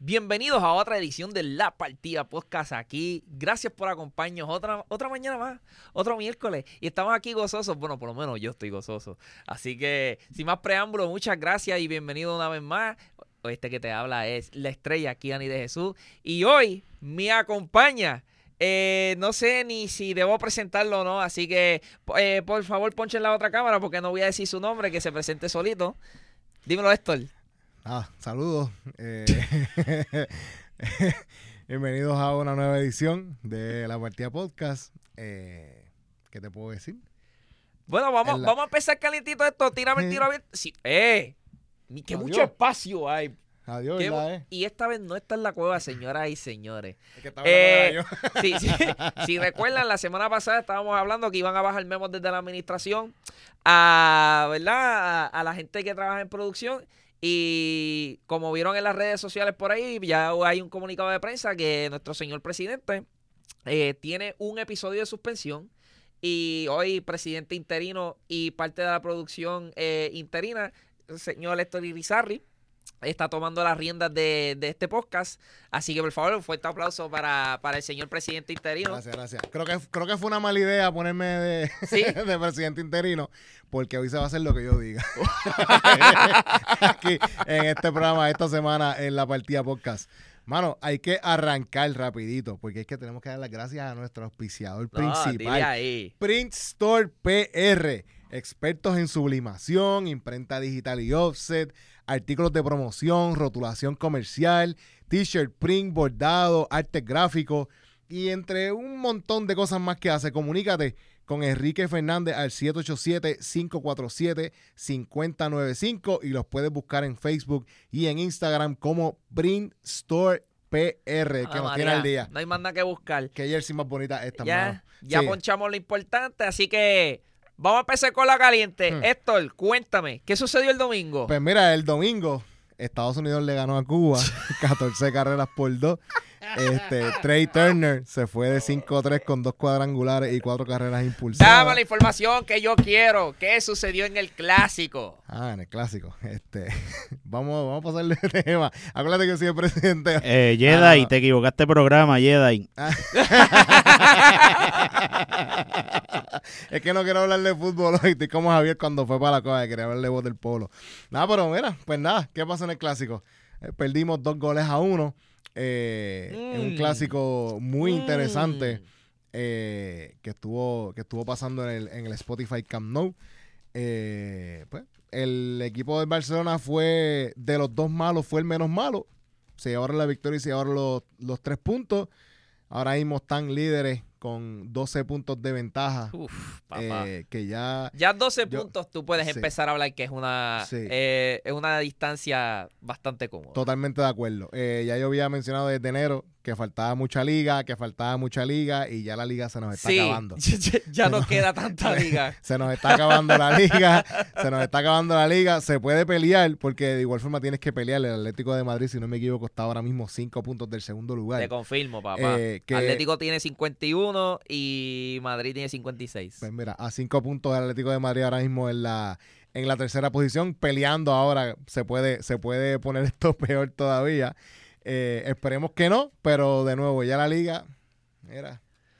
Bienvenidos a otra edición de La Partida Podcast aquí. Gracias por acompañarnos otra mañana más, otro miércoles. Y estamos aquí gozosos. Bueno, por lo menos yo estoy gozoso. Así que, sin más preámbulo, muchas gracias y bienvenido una vez más. Este que te habla es la estrella Kiani de Jesús. Y hoy me acompaña. No sé ni si debo presentarlo o no. Así que, por favor, ponchen la otra cámara porque no voy a decir su nombre, que se presente solito. Dímelo, Héctor. Saludos. Bienvenidos a una nueva edición de La Partida Podcast. ¿Qué te puedo decir? Bueno, vamos a empezar calientito esto. Tírame el tiro abierto. Sí. Qué mucho espacio hay. Adiós, Y esta vez no está en la cueva, señoras y señores. Es que estaba yo. Si recuerdan, la semana pasada estábamos hablando que iban a bajar memos desde la administración a la gente que trabaja en producción. Y como vieron en las redes sociales por ahí, ya hay un comunicado de prensa que nuestro señor presidente tiene un episodio de suspensión. Y hoy, presidente interino y parte de la producción interina, el señor Héctor Irizarry, está tomando las riendas de este podcast. Así que, por favor, un fuerte aplauso para el señor presidente interino. Gracias. Creo que fue una mala idea ponerme de presidente interino, porque hoy se va a hacer lo que yo diga. Aquí, en este programa, esta semana, en La Partida Podcast. Mano, hay que arrancar rapidito, porque es que tenemos que dar las gracias a nuestro auspiciador principal. Print Store PR. Expertos en sublimación, imprenta digital y offset, artículos de promoción, rotulación comercial, t-shirt print, bordado, arte gráfico y entre un montón de cosas más que hace. Comunícate con Enrique Fernández al 787-547-5095 y los puedes buscar en Facebook y en Instagram como Print Store PR, que nos tiene al día. No hay más nada que buscar. Qué jersey más bonita esta, mano. Ya ponchamos lo importante, así que vamos a empezar con la caliente. Héctor, cuéntame, ¿qué sucedió el domingo? Pues mira, el domingo Estados Unidos le ganó a Cuba 14 carreras por 2. Trey Turner se fue de 5-3 con 2 cuadrangulares y 4 carreras impulsadas. Dame la información que yo quiero. ¿Qué sucedió en el clásico? En el clásico. Vamos a pasarle de tema. Acuérdate que yo soy el presidente. Jedi, te equivocaste de programa, Jedi. Es que no quiero hablar de fútbol hoy. Estoy como Javier cuando fue para la cosa. Quería hablar de waterpolo. Pero mira, pues nada. ¿Qué pasó en el clásico? Perdimos 2-1. En un clásico muy interesante que estuvo pasando en el Spotify Camp Nou. Pues, el equipo del Barcelona fue de los dos malos, fue el menos malo. Se llevaron la victoria y se llevaron los 3 puntos. Ahora mismo están líderes con 12 puntos de ventaja. Papá. Que ya 12 puntos tú puedes empezar a hablar que es una distancia bastante cómoda. Totalmente de acuerdo. Ya yo había mencionado desde enero que faltaba mucha liga y ya la liga se nos está acabando. Ya no queda tanta liga. Se nos está acabando la liga. Se puede pelear porque de igual forma tienes que pelear. El Atlético de Madrid, si no me equivoco, está ahora mismo 5 puntos del segundo lugar. Te confirmo, papá. Atlético tiene 51 y Madrid tiene 56. Pues mira, a 5 puntos el Atlético de Madrid ahora mismo en la tercera posición, peleando ahora. Se puede poner esto peor todavía. Esperemos que no, pero de nuevo, ya la liga, mira.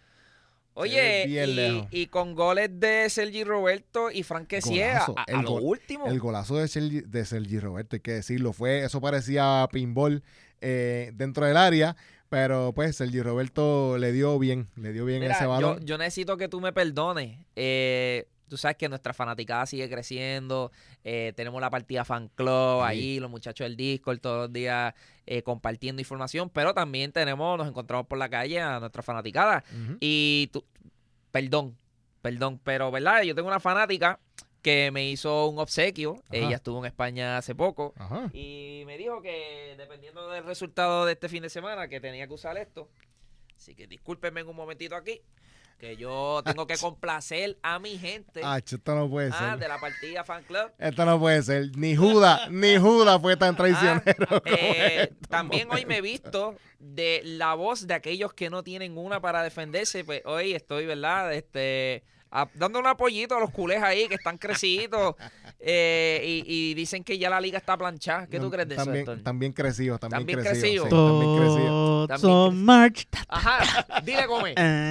Oye, y con goles de Sergi Roberto y Frank Kessié a lo último. El golazo de Sergi Roberto, hay que decirlo, eso parecía pinball dentro del área, pero pues Sergi Roberto le dio bien ese balón. Yo necesito que tú me perdones. Tú sabes que nuestra fanaticada sigue creciendo. Tenemos la partida fan club ahí, los muchachos del Discord todos los días compartiendo información, pero también nos encontramos por la calle a nuestra fanaticada. Y perdón, pero ¿verdad? Yo tengo una fanática que me hizo un obsequio. Ella estuvo en España hace poco. Y me dijo que dependiendo del resultado de este fin de semana que tenía que usar esto. Así que discúlpenme en un momentito aquí, que yo tengo que complacer a mi gente. Esto no puede ser. De la partida fan club. Esto no puede ser. Ni Judas fue tan traicionero. También hoy me he visto de la voz de aquellos que no tienen una para defenderse. Pues hoy estoy, ¿verdad? dando un apoyito a los culés ahí que están crecidos y dicen que ya la liga está planchada. ¿Qué tú crees de eso, Héctor? También crecidos, también crecidos. crecidos. Sí, también crecidos. Todos son march. Ajá, dile come.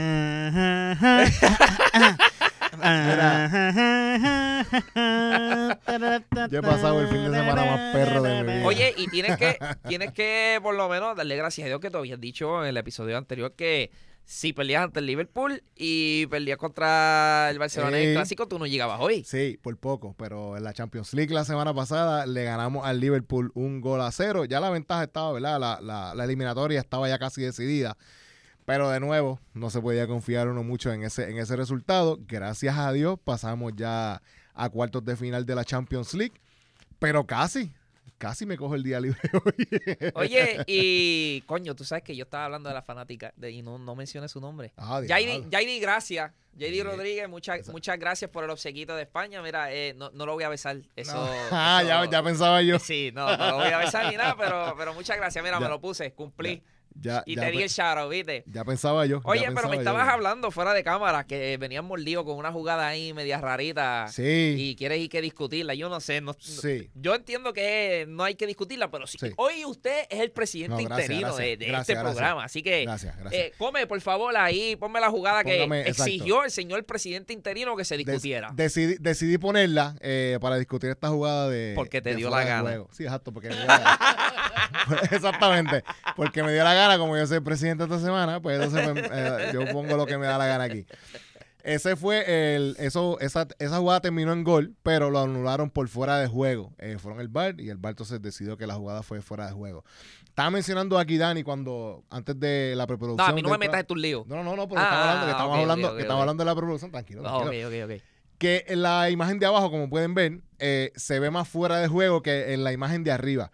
Yo he pasado el fin de semana más perro de mi vida. Oye, y tienes que por lo menos darle gracias a Dios que tú habías dicho en el episodio anterior que si perdías ante el Liverpool y perdías contra el Barcelona en el Clásico, tú no llegabas hoy. Sí, por poco, pero en la Champions League la semana pasada le ganamos al Liverpool 1-0. Ya la ventaja estaba, ¿verdad? La eliminatoria estaba ya casi decidida. Pero de nuevo, no se podía confiar uno mucho en ese resultado. Gracias a Dios pasamos ya a cuartos de final de la Champions League. Pero casi me cojo el día libre hoy. Oye, y coño, tú sabes que yo estaba hablando de la fanática y no mencioné su nombre. Jaidi, gracias. Jaidi Rodríguez, muchas gracias por el obsequito de España. Mira, no lo voy a besar. Eso. Ya pensaba yo. Sí, no lo voy a besar ni nada, pero muchas gracias. Mira, me lo puse, cumplí. Y te di el shout-out, ¿viste? Ya pensaba yo. Oye, pero me estabas hablando fuera de cámara que venían mordidos con una jugada ahí media rarita. Sí. Y quieres ir que discutirla. Yo no sé. Sí. Yo entiendo que no hay que discutirla, pero sí. Hoy usted es el presidente interino de este programa. Así que, gracias. Come, por favor, ahí, ponme la jugada que exigió exacto. el señor presidente interino que se discutiera. Decidí ponerla para discutir esta jugada de. Porque te dio la gana. Juego. Sí, exacto, porque me dio la gana. Exactamente. Porque me dio la gana, como yo soy presidente esta semana, pues entonces yo pongo lo que me da la gana aquí. Ese fue esa jugada terminó en gol, pero lo anularon por fuera de juego. Fueron el VAR y el VAR entonces decidió que la jugada fue fuera de juego. Estaba mencionando aquí Dani antes de la preproducción. No, a mí no me metas en tus líos. No, pero estamos hablando de la preproducción, tranquilo. Ok. Que en la imagen de abajo, como pueden ver, se ve más fuera de juego que en la imagen de arriba.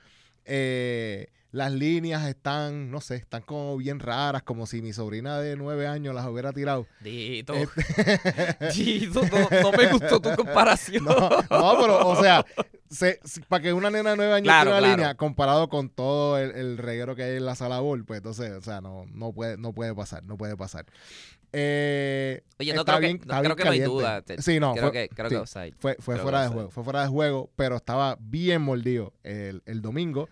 Las líneas están como bien raras, como si mi sobrina de 9 años las hubiera tirado. Dito, no me gustó tu comparación. No, pero, o sea, para que una nena de 9 años tire una línea, comparado con todo el reguero que hay en la sala bol, pues entonces, o sea, no puede pasar. Oye, creo que no hay duda. Sí, no. Creo que offside. Fue fuera de juego. Fue fuera de juego, pero estaba bien mordido el domingo.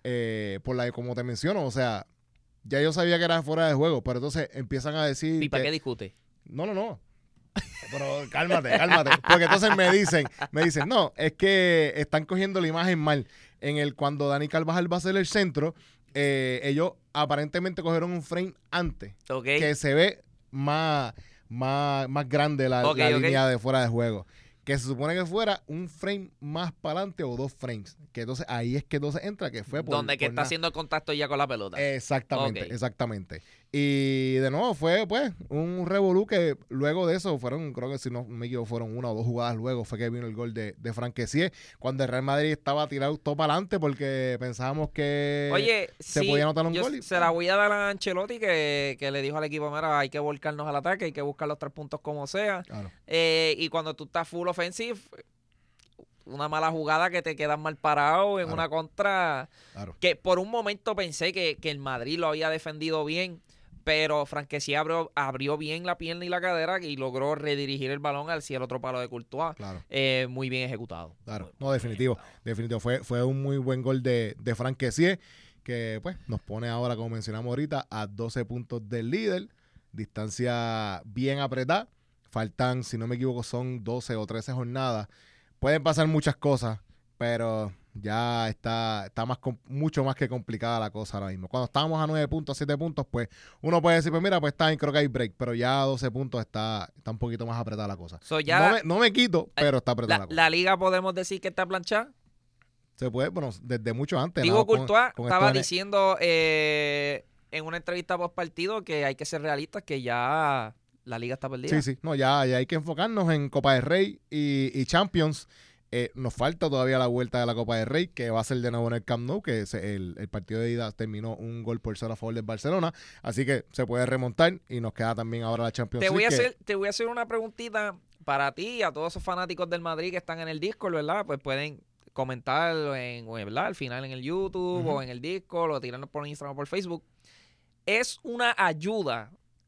Como te menciono, o sea, ya yo sabía que era fuera de juego, pero entonces empiezan a decir. ¿Y para qué discute? No. Pero cálmate. Porque entonces me dicen, no, es que están cogiendo la imagen mal. Cuando Dani Carvajal va a hacer el centro, ellos aparentemente cogieron un frame antes, que se ve más grande la línea de fuera de juego. Que se supone que fuera un frame más para adelante o 2 frames. Que entonces ahí es que entonces entra, que fue por... Donde que está haciendo el contacto ya con la pelota. Exactamente. Y de nuevo fue pues un revolú que luego de eso creo que si no me equivoco, fueron 1 o 2 jugadas luego fue que vino el gol de Franck Kessié, cuando el Real Madrid estaba tirado todo para adelante porque pensábamos que se podía anotar un gol. Se la voy a dar a Ancelotti que le dijo al equipo, mira, hay que volcarnos al ataque, hay que buscar los 3 puntos como sea. Claro. Y cuando tú estás full offensive, una mala jugada que te quedas mal parado en una contra que por un momento pensé que el Madrid lo había defendido bien, pero Franck Kessié abrió bien la pierna y la cadera y logró redirigir el balón hacia el otro palo de Courtois. Claro. Muy bien ejecutado. Claro, definitivo. Fue un muy buen gol de Franck Kessié, que pues nos pone ahora, como mencionamos ahorita, a 12 puntos del líder. Distancia bien apretada. Faltan, si no me equivoco, son 12 o 13 jornadas. Pueden pasar muchas cosas, pero ya está mucho más que complicada la cosa ahora mismo. Cuando estábamos a 9 puntos, a 7 puntos, pues uno puede decir, pues mira, pues está bien, creo que hay break, pero ya a 12 puntos está un poquito más apretada la cosa. No me quito, pero está apretada la cosa. ¿La liga podemos decir que está planchada? Se puede, bueno, desde mucho antes. Digo, Courtois estaba diciendo en una entrevista post partido que hay que ser realistas, que ya la liga está perdida. Sí, no, ya hay que enfocarnos en Copa del Rey y Champions. Nos falta todavía la vuelta de la Copa del Rey, que va a ser de nuevo en el Camp Nou, que el partido de ida terminó 1-0 a favor del Barcelona, así que se puede remontar y nos queda también ahora la Champions League. Te voy a hacer una preguntita para ti y a todos esos fanáticos del Madrid que están en el Discord, ¿verdad? Pues pueden comentarlo ¿verdad? Al final en el YouTube o en el Discord o tirarnos por Instagram o por Facebook. Es una ayuda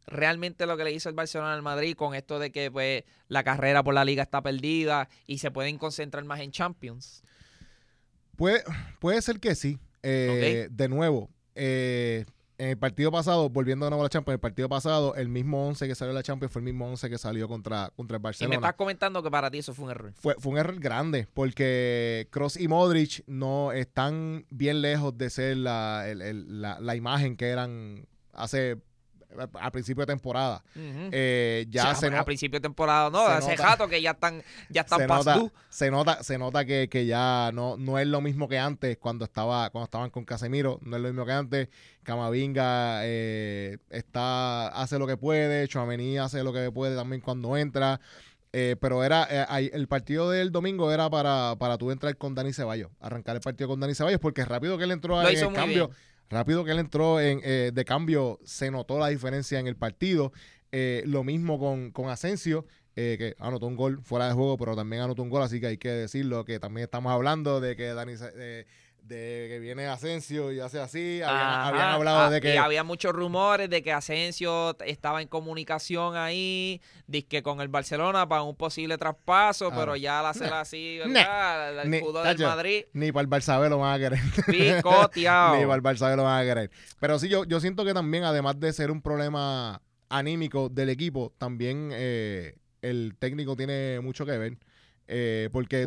realmente lo que le hizo el Barcelona al Madrid con esto de que pues la carrera por la Liga está perdida y se pueden concentrar más en Champions? Puede ser que sí. De nuevo, en el partido pasado, volviendo de nuevo a la Champions, el partido pasado, el mismo 11 que salió de la Champions fue el mismo 11 que salió contra el Y Barcelona. me estás comentando que para ti eso fue un error. Fue un error grande porque Kroos y Modric no están bien lejos de ser la imagen que eran a principio de temporada. Ya a principio de temporada no, hace rato que ya están se nota que ya no es lo mismo que antes cuando estaban con Casemiro, no es lo mismo que antes. Camavinga hace lo que puede, Tchouaméni hace lo que puede también cuando entra. Pero el partido del domingo era para tú entrar con Dani Ceballos, arrancar el partido con Dani Ceballos, porque rápido que él entró en el cambio. Bien. Rápido que él entró de cambio, se notó la diferencia en el partido. Lo mismo con Asensio, que anotó un gol fuera de juego, pero también anotó un gol, así que hay que decirlo, que también estamos hablando de que de que viene Asensio y hace así. Habían hablado de que... Y había muchos rumores de que Asensio estaba en comunicación ahí, que con el Barcelona para un posible traspaso, pero ya al hacer así, ¿verdad? El escudo del Madrid. Ni para el Barça B lo van a querer. Picoteado. Ni para el Barça B lo van a querer. Pero sí, yo siento que también, además de ser un problema anímico del equipo, también el técnico tiene mucho que ver. Porque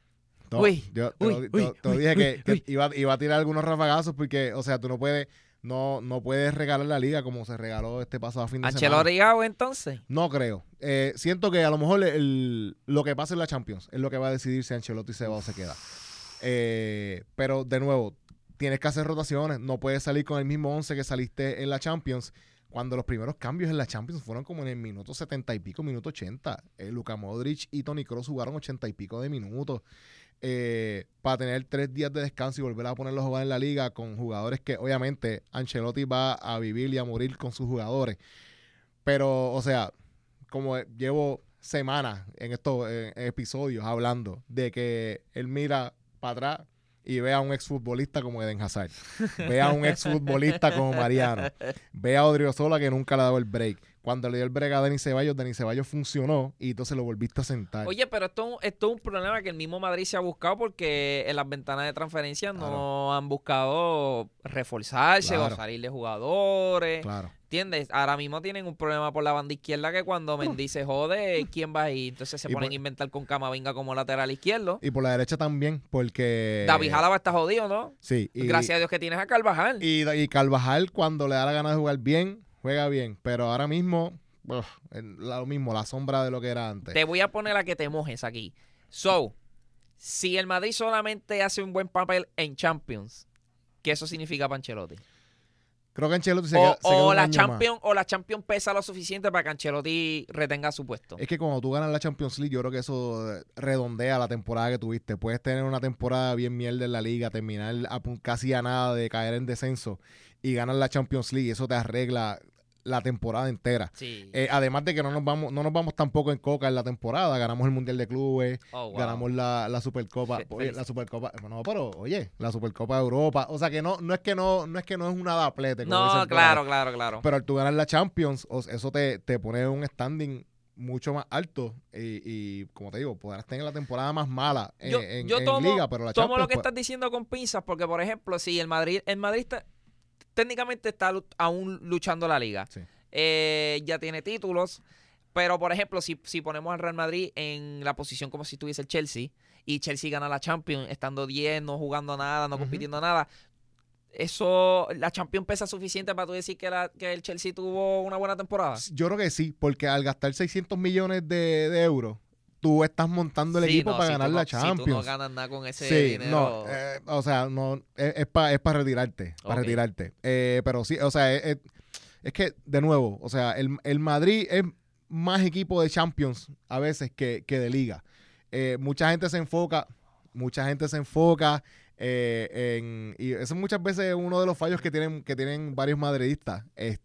te dije que iba a tirar algunos rafagazos porque, o sea, tú no puedes regalar la liga como se regaló este pasado fin de semana. ¿Ancelotti entonces? No creo. Siento que a lo mejor lo que pasa en la Champions es lo que va a decidir si Ancelotti se va o se queda. Pero, de nuevo, tienes que hacer rotaciones. No puedes salir con el mismo 11 que saliste en la Champions. Cuando los primeros cambios en la Champions fueron como en el minuto 70 y pico, minuto 80. Luka Modric y Toni Kroos jugaron 80 y pico de minutos. Para tener 3 días de descanso y volver a ponerlos a jugar en la liga con jugadores que obviamente Ancelotti va a vivir y a morir con sus jugadores. Pero, o sea, como llevo semanas en estos episodios hablando de que él mira para atrás y ve a un exfutbolista como Eden Hazard, ve a un exfutbolista como Mariano, ve a Odriozola que nunca le ha dado el break. Cuando le dio el break a Dani Ceballos funcionó y entonces lo volviste a sentar. Oye, pero esto es un problema que el mismo Madrid se ha buscado porque en las ventanas de transferencia no han buscado reforzarse o salir de jugadores. Claro. ¿Entiendes? Ahora mismo tienen un problema por la banda izquierda que cuando Mendy se jode, ¿quién va ahí? Entonces se ponen a inventar con Camavinga como lateral izquierdo. Y por la derecha también, porque... David Alaba está jodido, ¿no? Sí. Gracias a Dios que tienes a Carvajal. Y Carvajal, cuando le da la gana de jugar bien, juega bien. Pero ahora mismo, lo mismo, la sombra de lo que era antes. Te voy a poner a que te mojes aquí. Si el Madrid solamente hace un buen papel en Champions, ¿qué eso significa para Ancelotti? Creo que Ancelotti se queda un la año Champions, más. O la Champions pesa lo suficiente para que Ancelotti retenga su puesto. Es que cuando tú ganas la Champions League, yo creo que eso redondea la temporada que tuviste. Puedes tener una temporada bien mierda en la liga, terminar casi a nada de caer en descenso y ganar la Champions League. Eso te arregla la temporada entera. Sí. Además de que no nos vamos tampoco en coca en la temporada. Ganamos el Mundial de Clubes, ganamos la Supercopa. Oye, la Supercopa, no, pero oye, la Supercopa de Europa. O sea que no es que no es un nadaplete. No, claro. Pero al tú ganar la Champions, eso te pone un standing mucho más alto y como te digo, podrás tener la temporada más mala en Liga, pero la Champions... Tomo lo que estás diciendo con pinzas porque, por ejemplo, si el Madrid técnicamente está aún luchando la liga. Sí. Ya tiene títulos. Pero, por ejemplo, si ponemos al Real Madrid en la posición como si estuviese el Chelsea y Chelsea gana la Champions estando 10, no jugando nada, no compitiendo nada, la Champions pesa suficiente para tú decir que el Chelsea tuvo una buena temporada. Yo creo que sí, porque al gastar 600 millones de euros, tú estás montando el equipo para ganar la Champions. Si tú no ganas nada con ese dinero. O sea, no, es para retirarte. Para retirarte. Pero sí, o sea, es que, de nuevo, o sea, el Madrid es más equipo de Champions a veces que de Liga. Mucha gente se enfoca y eso muchas veces es uno de los fallos que tienen varios madridistas,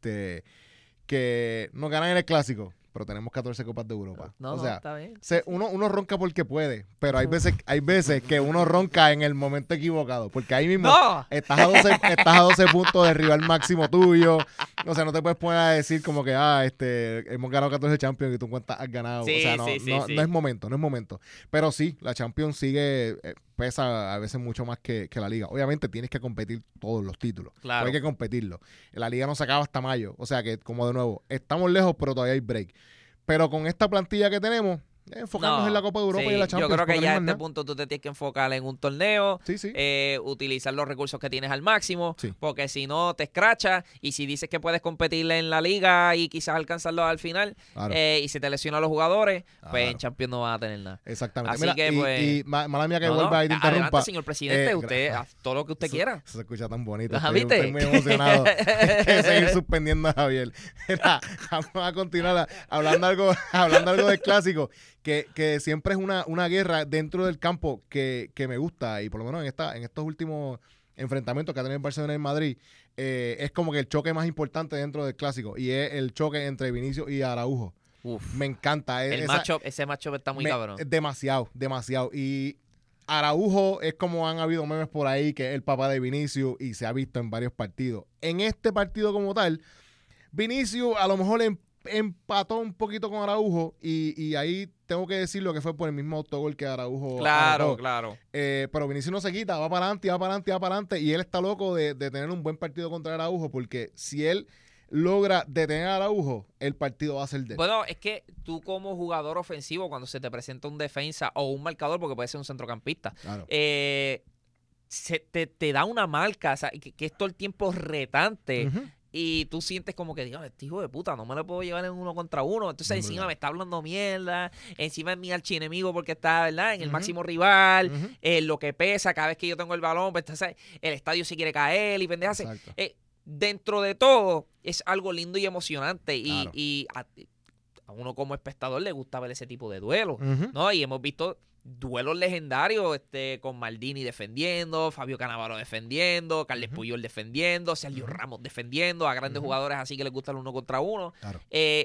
que no ganan en el Clásico, pero tenemos 14 Copas de Europa. Está bien. Uno ronca porque puede, pero hay veces que uno ronca en el momento equivocado, porque ahí mismo estás a 12 puntos del rival máximo tuyo, O sea, no te puedes poner a decir como que, hemos ganado 14 Champions y tú cuentas has ganado. Sí, o sea, no, sí, sí, no, sí. no es momento, no es momento. Pero sí, la Champions sigue, pesa a veces mucho más que la Liga. Obviamente tienes que competir todos los títulos. Claro. Hay que competirlo. La Liga no se acaba hasta mayo. O sea que, como de nuevo, estamos lejos, pero todavía hay break. Pero con esta plantilla que tenemos, enfocarnos en la Copa de Europa sí, y en la Champions. yo creo que porque no ya hay a más este nada. punto tú te tienes que enfocar en un torneo, Sí, sí. utilizar los recursos que tienes al máximo, Sí. porque si no te escrachas y si dices que puedes competir en la liga y quizás alcanzarlo al final Claro. y se te lesionan los jugadores, pues Claro. en Champions no vas a tener nada. Exactamente. Así Mira, que, pues, y mala mía que No, vuelva y te interrumpa. adelante, señor presidente, usted gra- haz todo lo que usted quiera. Eso se escucha tan bonito. Ajá, Estoy, ¿viste? estoy muy emocionado. Hay que seguir suspendiendo a Javier. Mira, vamos a continuar hablando algo del clásico, que siempre es una guerra dentro del campo que me gusta. Y por lo menos en estos últimos enfrentamientos que ha tenido el Barcelona y el Madrid, es como que el choque más importante dentro del clásico. Y es el choque entre Vinicius y Araujo. Uf, Me encanta. ese matchup está muy cabrón. Demasiado, demasiado. Y Araujo es como han habido memes por ahí, que es el papá de Vinicius y se ha visto en varios partidos. En este partido como tal, Vinicius a lo mejor empató un poquito con Araujo y ahí tengo que decir lo que fue por el mismo autogol que Araujo Claro, anotó. claro. Pero Vinicius no se quita, va para adelante, va para adelante, va para adelante y él está loco de tener un buen partido contra Araujo porque si él logra detener a Araujo, el partido va a ser de él. Bueno, es que tú como jugador ofensivo, cuando se te presenta un defensa o un marcador, porque puede ser un centrocampista, Claro. te da una marca, o sea, que es todo el tiempo retante. Ujú. Y tú sientes como que, Dios, este hijo de puta, no me lo puedo llevar en 1 contra 1. Entonces No, encima verdad. me está hablando mierda, encima es mi archienemigo porque está, ¿verdad? En el Ujú. máximo rival, Ujú. lo que pesa cada vez que yo tengo el balón, pues, entonces, el estadio se quiere caer y pendejas. Exacto. Dentro de todo, es algo lindo y emocionante. Claro. Y a uno como espectador le gusta ver ese tipo de duelos, Ujú. ¿no? Y hemos visto duelos legendarios con Maldini defendiendo, Fabio Cannavaro defendiendo, Carles Ujú. Puyol defendiendo, Sergio Ujú. Ramos defendiendo, a grandes Ujú. jugadores así que les gusta el 1 contra 1. Claro.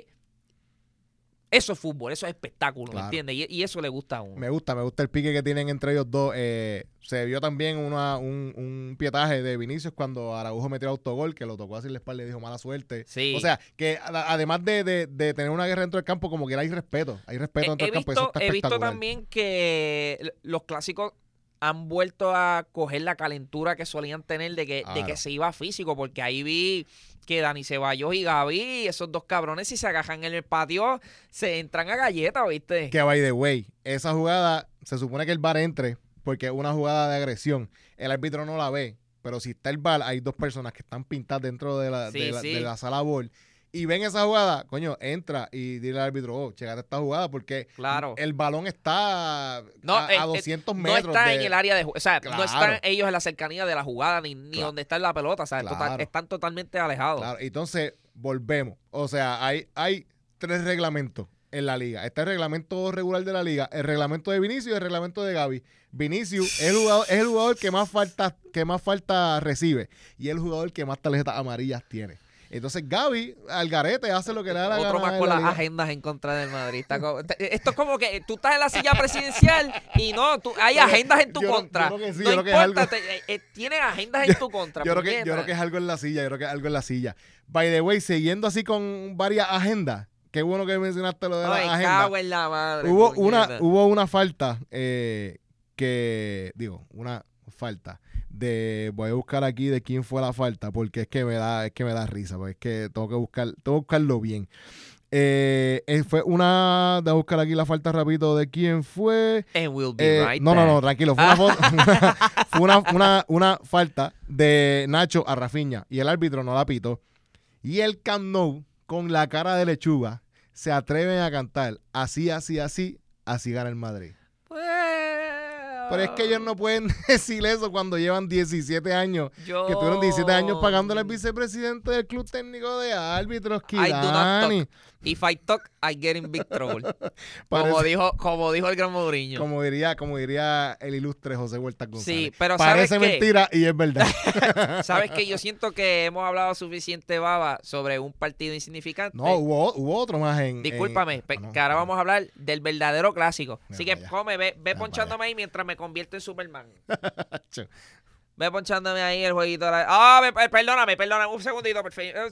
Eso es fútbol, eso es espectáculo, Claro. ¿me entiendes? Y eso le gusta a uno. Me gusta el pique que tienen entre ellos dos. Se vio también un pietaje de Vinicius cuando Araujo metió el autogol, que lo tocó así en la espalda y dijo mala suerte. Sí. O sea, que además de tener una guerra dentro del campo, como que hay respeto. Hay respeto dentro del campo. Eso está He visto espectacular. también que los clásicos han vuelto a coger la calentura que solían tener de que Claro. se iba físico, porque ahí vi que Dani Ceballos y Gavi, esos dos cabrones, si se agajan en el patio, se entran a galleta, ¿viste? Que by the way, esa jugada, se supone que el VAR entre, porque es una jugada de agresión. El árbitro no la ve, pero si está el VAR, hay dos personas que están pintadas dentro de la, Sí, de la, sí. de la sala BOL y ven esa jugada, coño, entra y dile al árbitro, checate esta jugada porque Claro. el balón está No, a 200 no metros. está en el área de o sea, no Claro. están ellos en la cercanía de la jugada, ni Claro. donde está la pelota, o sea, Claro. están totalmente alejados. Claro, entonces volvemos. O sea, hay 3 reglamentos en la liga. Está el reglamento regular de la liga, el reglamento de Vinicius y el reglamento de Gavi. Vinicius es el jugador que más falta recibe y es el jugador que más tarjetas amarillas tiene. Entonces Gavi, al garete, hace lo que le da la Otro gana más en con la las liga. agendas en contra del Madrid. Esto es como que tú estás en la silla presidencial y no, hay Pero agendas en tu yo contra. creo que sí, no yo creo que es importa, tienes agendas en tu contra. Yo creo puñeta. que es algo en la silla, By the way, siguiendo así con varias agendas, qué bueno que mencionaste lo de Ay, la agenda. cago en la madre. Hubo puñeta. una falta una falta voy a buscar aquí de quién fue la falta porque es que me da risa, porque es que tengo que buscarlo bien. Fue de buscar aquí la falta rapidito de quién fue. And we'll be right no, back. tranquilo. Fue una falta de Nacho a Rafinha y el árbitro no la pitó. Y el Camp Nou, con la cara de lechuga, se atreven a cantar así gana el Madrid. Pero es que ellos no pueden decir eso cuando llevan 17 años. Que tuvieron 17 años pagándole al vicepresidente del club técnico de árbitros, I do not Kidani. talk. If I talk, I get in big trouble. Parece- como dijo el gran Mourinho. Como diría el ilustre José Huerta González. Sí, pero Parece ¿sabes qué? mentira y es verdad. ¿Sabes qué? Yo siento que hemos hablado suficiente baba sobre un partido insignificante. No, hubo otro más Discúlpame, no, que ahora vamos a hablar del verdadero clásico. Así Mira que para come, ve Mira ponchándome para ahí mientras me convierto en Superman. Cho. Ve ponchándome ahí el jueguito. Perdóname, un segundito, por favor.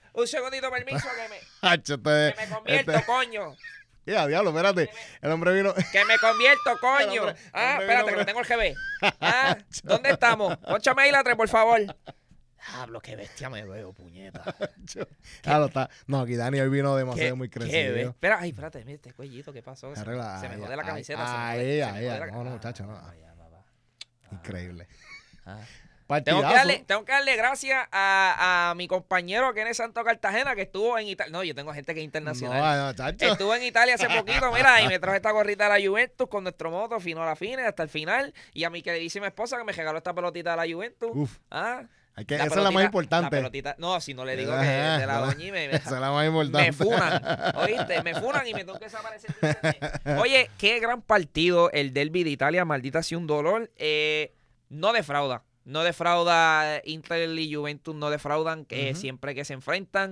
Un segundito, permiso, Hacho, que me convierto, coño. Ya, diablo, espérate. El hombre vino. Que me convierto, coño. Hombre, Espérate, que no tengo el GB. ¿Dónde estamos? Pónchame ahí la 3, por favor. Diablo, qué bestia me veo, puñeta. Claro, está. No, aquí Dani hoy vino demasiado muy crecido. Espera, ay, espérate, mira este cuellito, ¿qué pasó? Se Arregla, me jode la camiseta. No, muchacho, no. Increíble. Tengo que darle gracias a mi compañero Kenneth Santo Cartagena, que estuvo en Italia. No, yo tengo gente que es internacional. Estuvo en Italia hace poquito, mira, y me trajo esta gorrita de la Juventus con nuestro moto fino a la fine hasta el final. Y a mi queridísima esposa que me regaló esta pelotita de la Juventus. Uf. Esa es la pelotita, más importante. La pelotita, no, si no le digo que de la doña esa es la más importante. Me funan, ¿oíste? Me funan y me tengo que desaparecer. Oye, qué gran partido el Derby de Italia, maldita sea un dolor. No defrauda. No defrauda Inter y Juventus, no defraudan siempre que se enfrentan.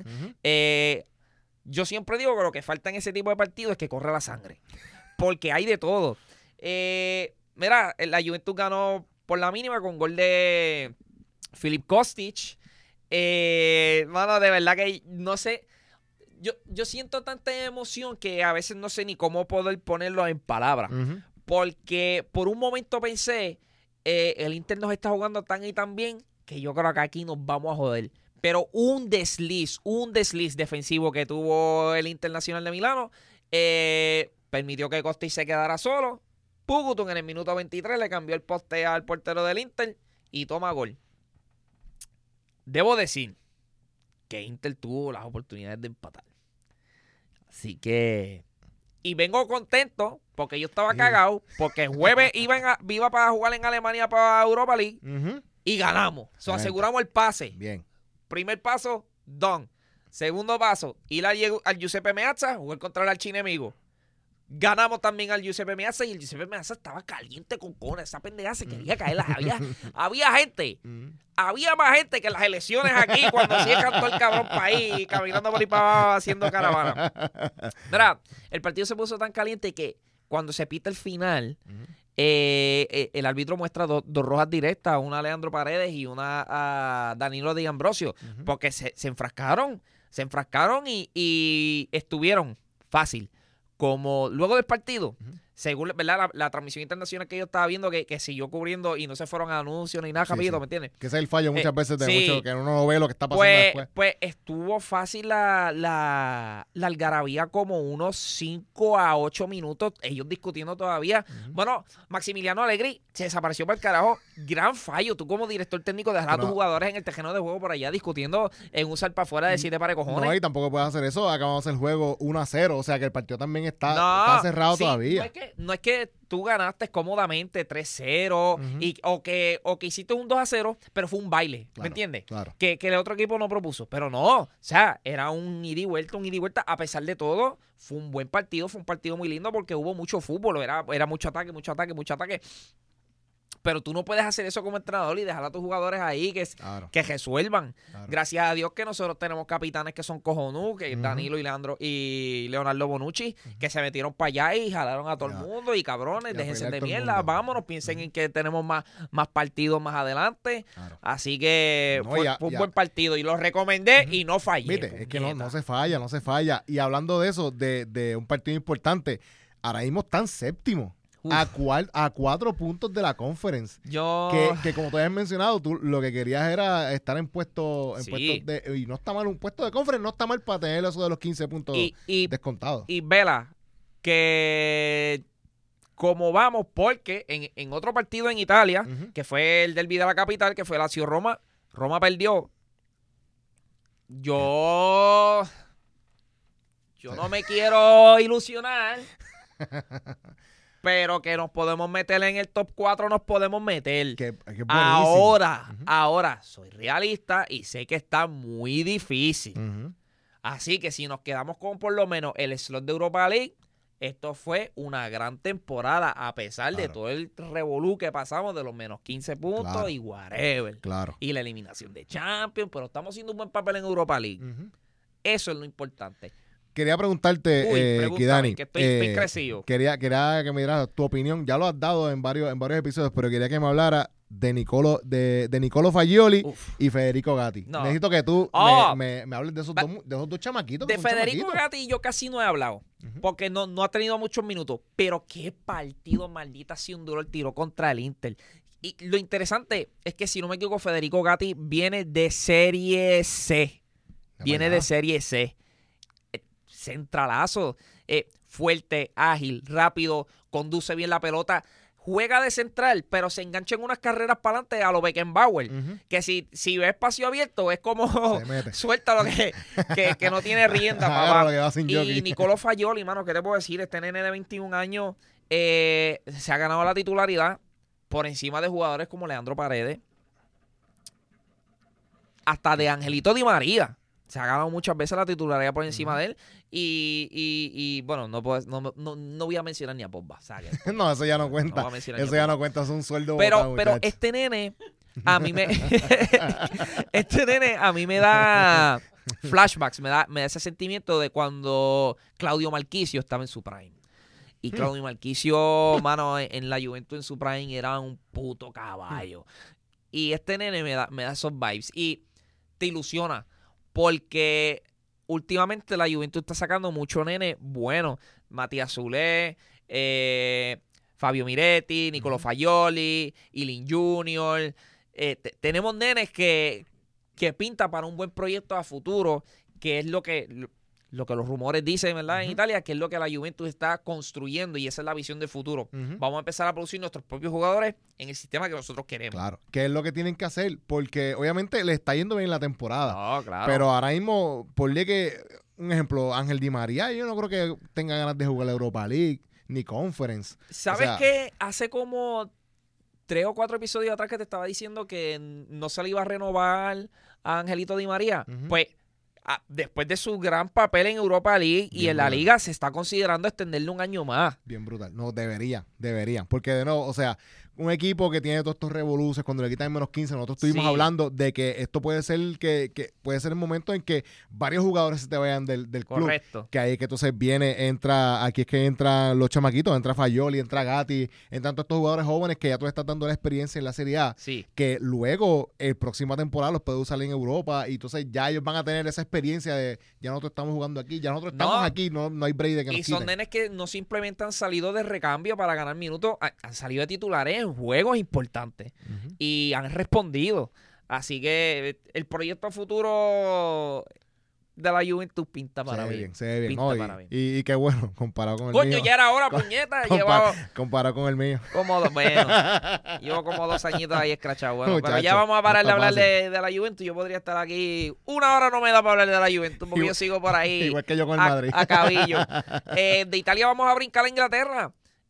Yo siempre digo que lo que falta en ese tipo de partidos es que corra la sangre. Porque hay de todo. Mira, la Juventus ganó por la mínima con gol de Filip Kostic. Mano, de verdad que no sé. Yo siento tanta emoción que a veces no sé ni cómo poder ponerlo en palabras. Porque por un momento pensé... el Inter nos está jugando tan y tan bien que yo creo que aquí nos vamos a joder. Pero un desliz defensivo que tuvo el Internacional de Milano permitió que Kostic se quedara solo. Pugutun en el minuto 23 le cambió el poste al portero del Inter y toma gol. Debo decir que Inter tuvo las oportunidades de empatar. Así que... Y vengo contento porque yo estaba cagado, porque el jueves iba para jugar en Alemania para Europa League y ganamos. Aseguramos el pase. Bien. Primer paso, done. Segundo paso, ir al Giuseppe Meazza, jugar contra el archienemigo. Ganamos también al Giuseppe Meazza y el Giuseppe Meazza estaba caliente con cojones. Esa pendeja se quería caer. Había gente. Había más gente que en las elecciones aquí cuando sí cantó el cabrón país caminando por ahí para abajo haciendo caravana. Mira, el partido se puso tan caliente que cuando se pita el final, el árbitro muestra dos rojas directas, una a Leandro Paredes y una a Danilo Di Ambrosio, porque se enfrascaron y estuvieron fácil. Como luego del partido, según ¿verdad? La transmisión internacional que yo estaba viendo que siguió cubriendo y no se fueron a anuncios ni nada, rapidito, ¿me entiendes? Que ese es el fallo muchas veces de mucho, que uno no ve lo que está pasando después. Pues estuvo fácil la algarabía como unos 5 a 8 minutos, ellos discutiendo todavía. Bueno, Maximiliano Allegri se desapareció para el carajo. Gran fallo. Tú como director técnico dejar a tus jugadores en el terreno de juego por allá discutiendo en un salpa afuera de 7 pares cojones. No, y tampoco puedes hacer eso. Acabamos el juego 1-0. O sea que el partido también está cerrado todavía. No es que tú ganaste cómodamente 3-0 o que hiciste un 2-0, pero fue un baile, claro, ¿me entiendes? Claro. Que el otro equipo no propuso. Pero no, o sea, era un ida y vuelta. A pesar de todo, fue un buen partido, fue un partido muy lindo porque hubo mucho fútbol, era mucho ataque. Pero tú no puedes hacer eso como entrenador y dejar a tus jugadores ahí que resuelvan. Claro. Gracias a Dios que nosotros tenemos capitanes que son cojonú, que Danilo y Leandro y Leonardo Bonucci, que se metieron para allá y jalaron a todo el mundo. Y cabrones, déjense de mierda, vámonos, piensen en que tenemos más partidos más adelante. Claro. Así que fue un buen partido y lo recomendé y no fallé. Viste, es que no se falla. Y hablando de eso, de un partido importante, ahora mismo están séptimos. A 4 puntos de la conference. Que como tú habías mencionado, tú lo que querías era estar en puestos de... Y no está mal, un puesto de conference no está mal para tener eso de los 15 puntos descontados. Y vela, que como vamos, porque en otro partido en Italia, que fue el derbi de la capital, que fue Lazio Roma perdió. Yo no me quiero ilusionar. Pero que nos podemos meter en el top 4, nos podemos meter. Que ahora, soy realista y sé que está muy difícil. Así que si nos quedamos con por lo menos el slot de Europa League, esto fue una gran temporada, a pesar de todo el revolú que pasamos de los menos 15 puntos y whatever. Claro. Y la eliminación de Champions, pero estamos haciendo un buen papel en Europa League. Eso es lo importante. Quería preguntarte, Kidani, que estoy crecido. Quería que me dieras tu opinión. Ya lo has dado en varios episodios, pero quería que me hablara de Nicolo Fagioli Uf. y Federico Gatti. No. Necesito que tú Oh. me hables de esos dos chamaquitos. De que son Federico chamaquitos. Gatti yo casi no he hablado, Ujú. porque no ha tenido muchos minutos. Pero qué partido maldita si un duro el tiro contra el Inter. Y lo interesante es que, si no me equivoco, Federico Gatti viene de Serie C. Viene de Serie C. Centralazo. Fuerte, ágil, rápido, conduce bien la pelota. Juega de central, pero se engancha en unas carreras para adelante a lo Beckenbauer. Ujú. Que si ve espacio abierto, es como Se mete. suelta lo que no tiene rienda, Agarra papá. lo que va sin Y jockey. Nicolo Fagioli, mano, ¿qué te puedo decir? Este nene de 21 años se ha ganado la titularidad por encima de jugadores como Leandro Paredes, hasta de Angelito Di María. Se ha ganado muchas veces la titularidad por encima de él. Y bueno, no voy a mencionar ni a Pogba. No, eso ya no No cuenta. voy a mencionar ni Eso a ya Pogba. no cuenta, es un sueldo Pero botado, muchacho. este nene a mí me este nene a mí me da flashbacks, me da ese sentimiento de cuando Claudio Marchisio estaba en su prime. Y Claudio Marchisio, mano, en la Juventus en su prime era un puto caballo. Y este nene me da esos vibes y te ilusiona porque últimamente la Juventus está sacando mucho nene bueno. Matías Zulé, Fabio Miretti, Nicolo Fagioli, Ilin Junior. Tenemos nenes que pinta para un buen proyecto a futuro, que es lo que los rumores dicen, ¿verdad? En Italia, que es lo que la Juventus está construyendo, y esa es la visión del futuro. Ujú. Vamos a empezar a producir nuestros propios jugadores en el sistema que nosotros queremos. Claro, que es lo que tienen que hacer, porque obviamente le está yendo bien la temporada. No, claro. Pero ahora mismo, ponle que, un ejemplo, Ángel Di María, yo no creo que tenga ganas de jugar la Europa League, ni Conference. ¿Sabes o sea, qué? Hace como 3 o 4 episodios atrás que te estaba diciendo que no se le iba a renovar a Angelito Di María. Ujú. Pues después de su gran papel en Europa League y Bien en la bueno. liga, se está considerando extenderle un año más. Bien brutal. No, deberían. Porque de nuevo, o sea, un equipo que tiene todos estos revoluces, cuando le quitan menos 15, nosotros estuvimos Sí. hablando de que esto puede ser que puede ser el momento en que varios jugadores se te vayan del club. Correcto. Que ahí que entonces aquí es que entran los chamaquitos, entra Fagioli, entra Gatti, entran todos estos jugadores jóvenes que ya tú estás dando la experiencia en la Serie A, Sí. que luego, el próxima temporada los puede usar en Europa, y entonces ya ellos van a tener esa experiencia de, ya nosotros estamos jugando aquí, ya nosotros estamos No. aquí, no hay break de que nos Y son quiten. nenes que no simplemente han salido de recambio para ganar minutos, han salido de titulares en juegos importantes Ujú. y han respondido. Así que el proyecto a futuro de la Juventus pinta para Se ve bien. bien, se ve bien. Pinta No, para bien. y qué bueno, comparado con el Coño, mío. ya era hora, puñeta. Llevaba Comparado con el mío. como bueno, llevo como 2 añitos ahí escrachado. Bueno, pero ya Muchacho, vamos a parar no de está hablar fácil. de la Juventus. Yo podría estar aquí 1 hora, no me da para hablar de la Juventus porque Igual- yo sigo por ahí Igual que yo con el Madrid. a cabillo. De Italia vamos a brincar a Inglaterra.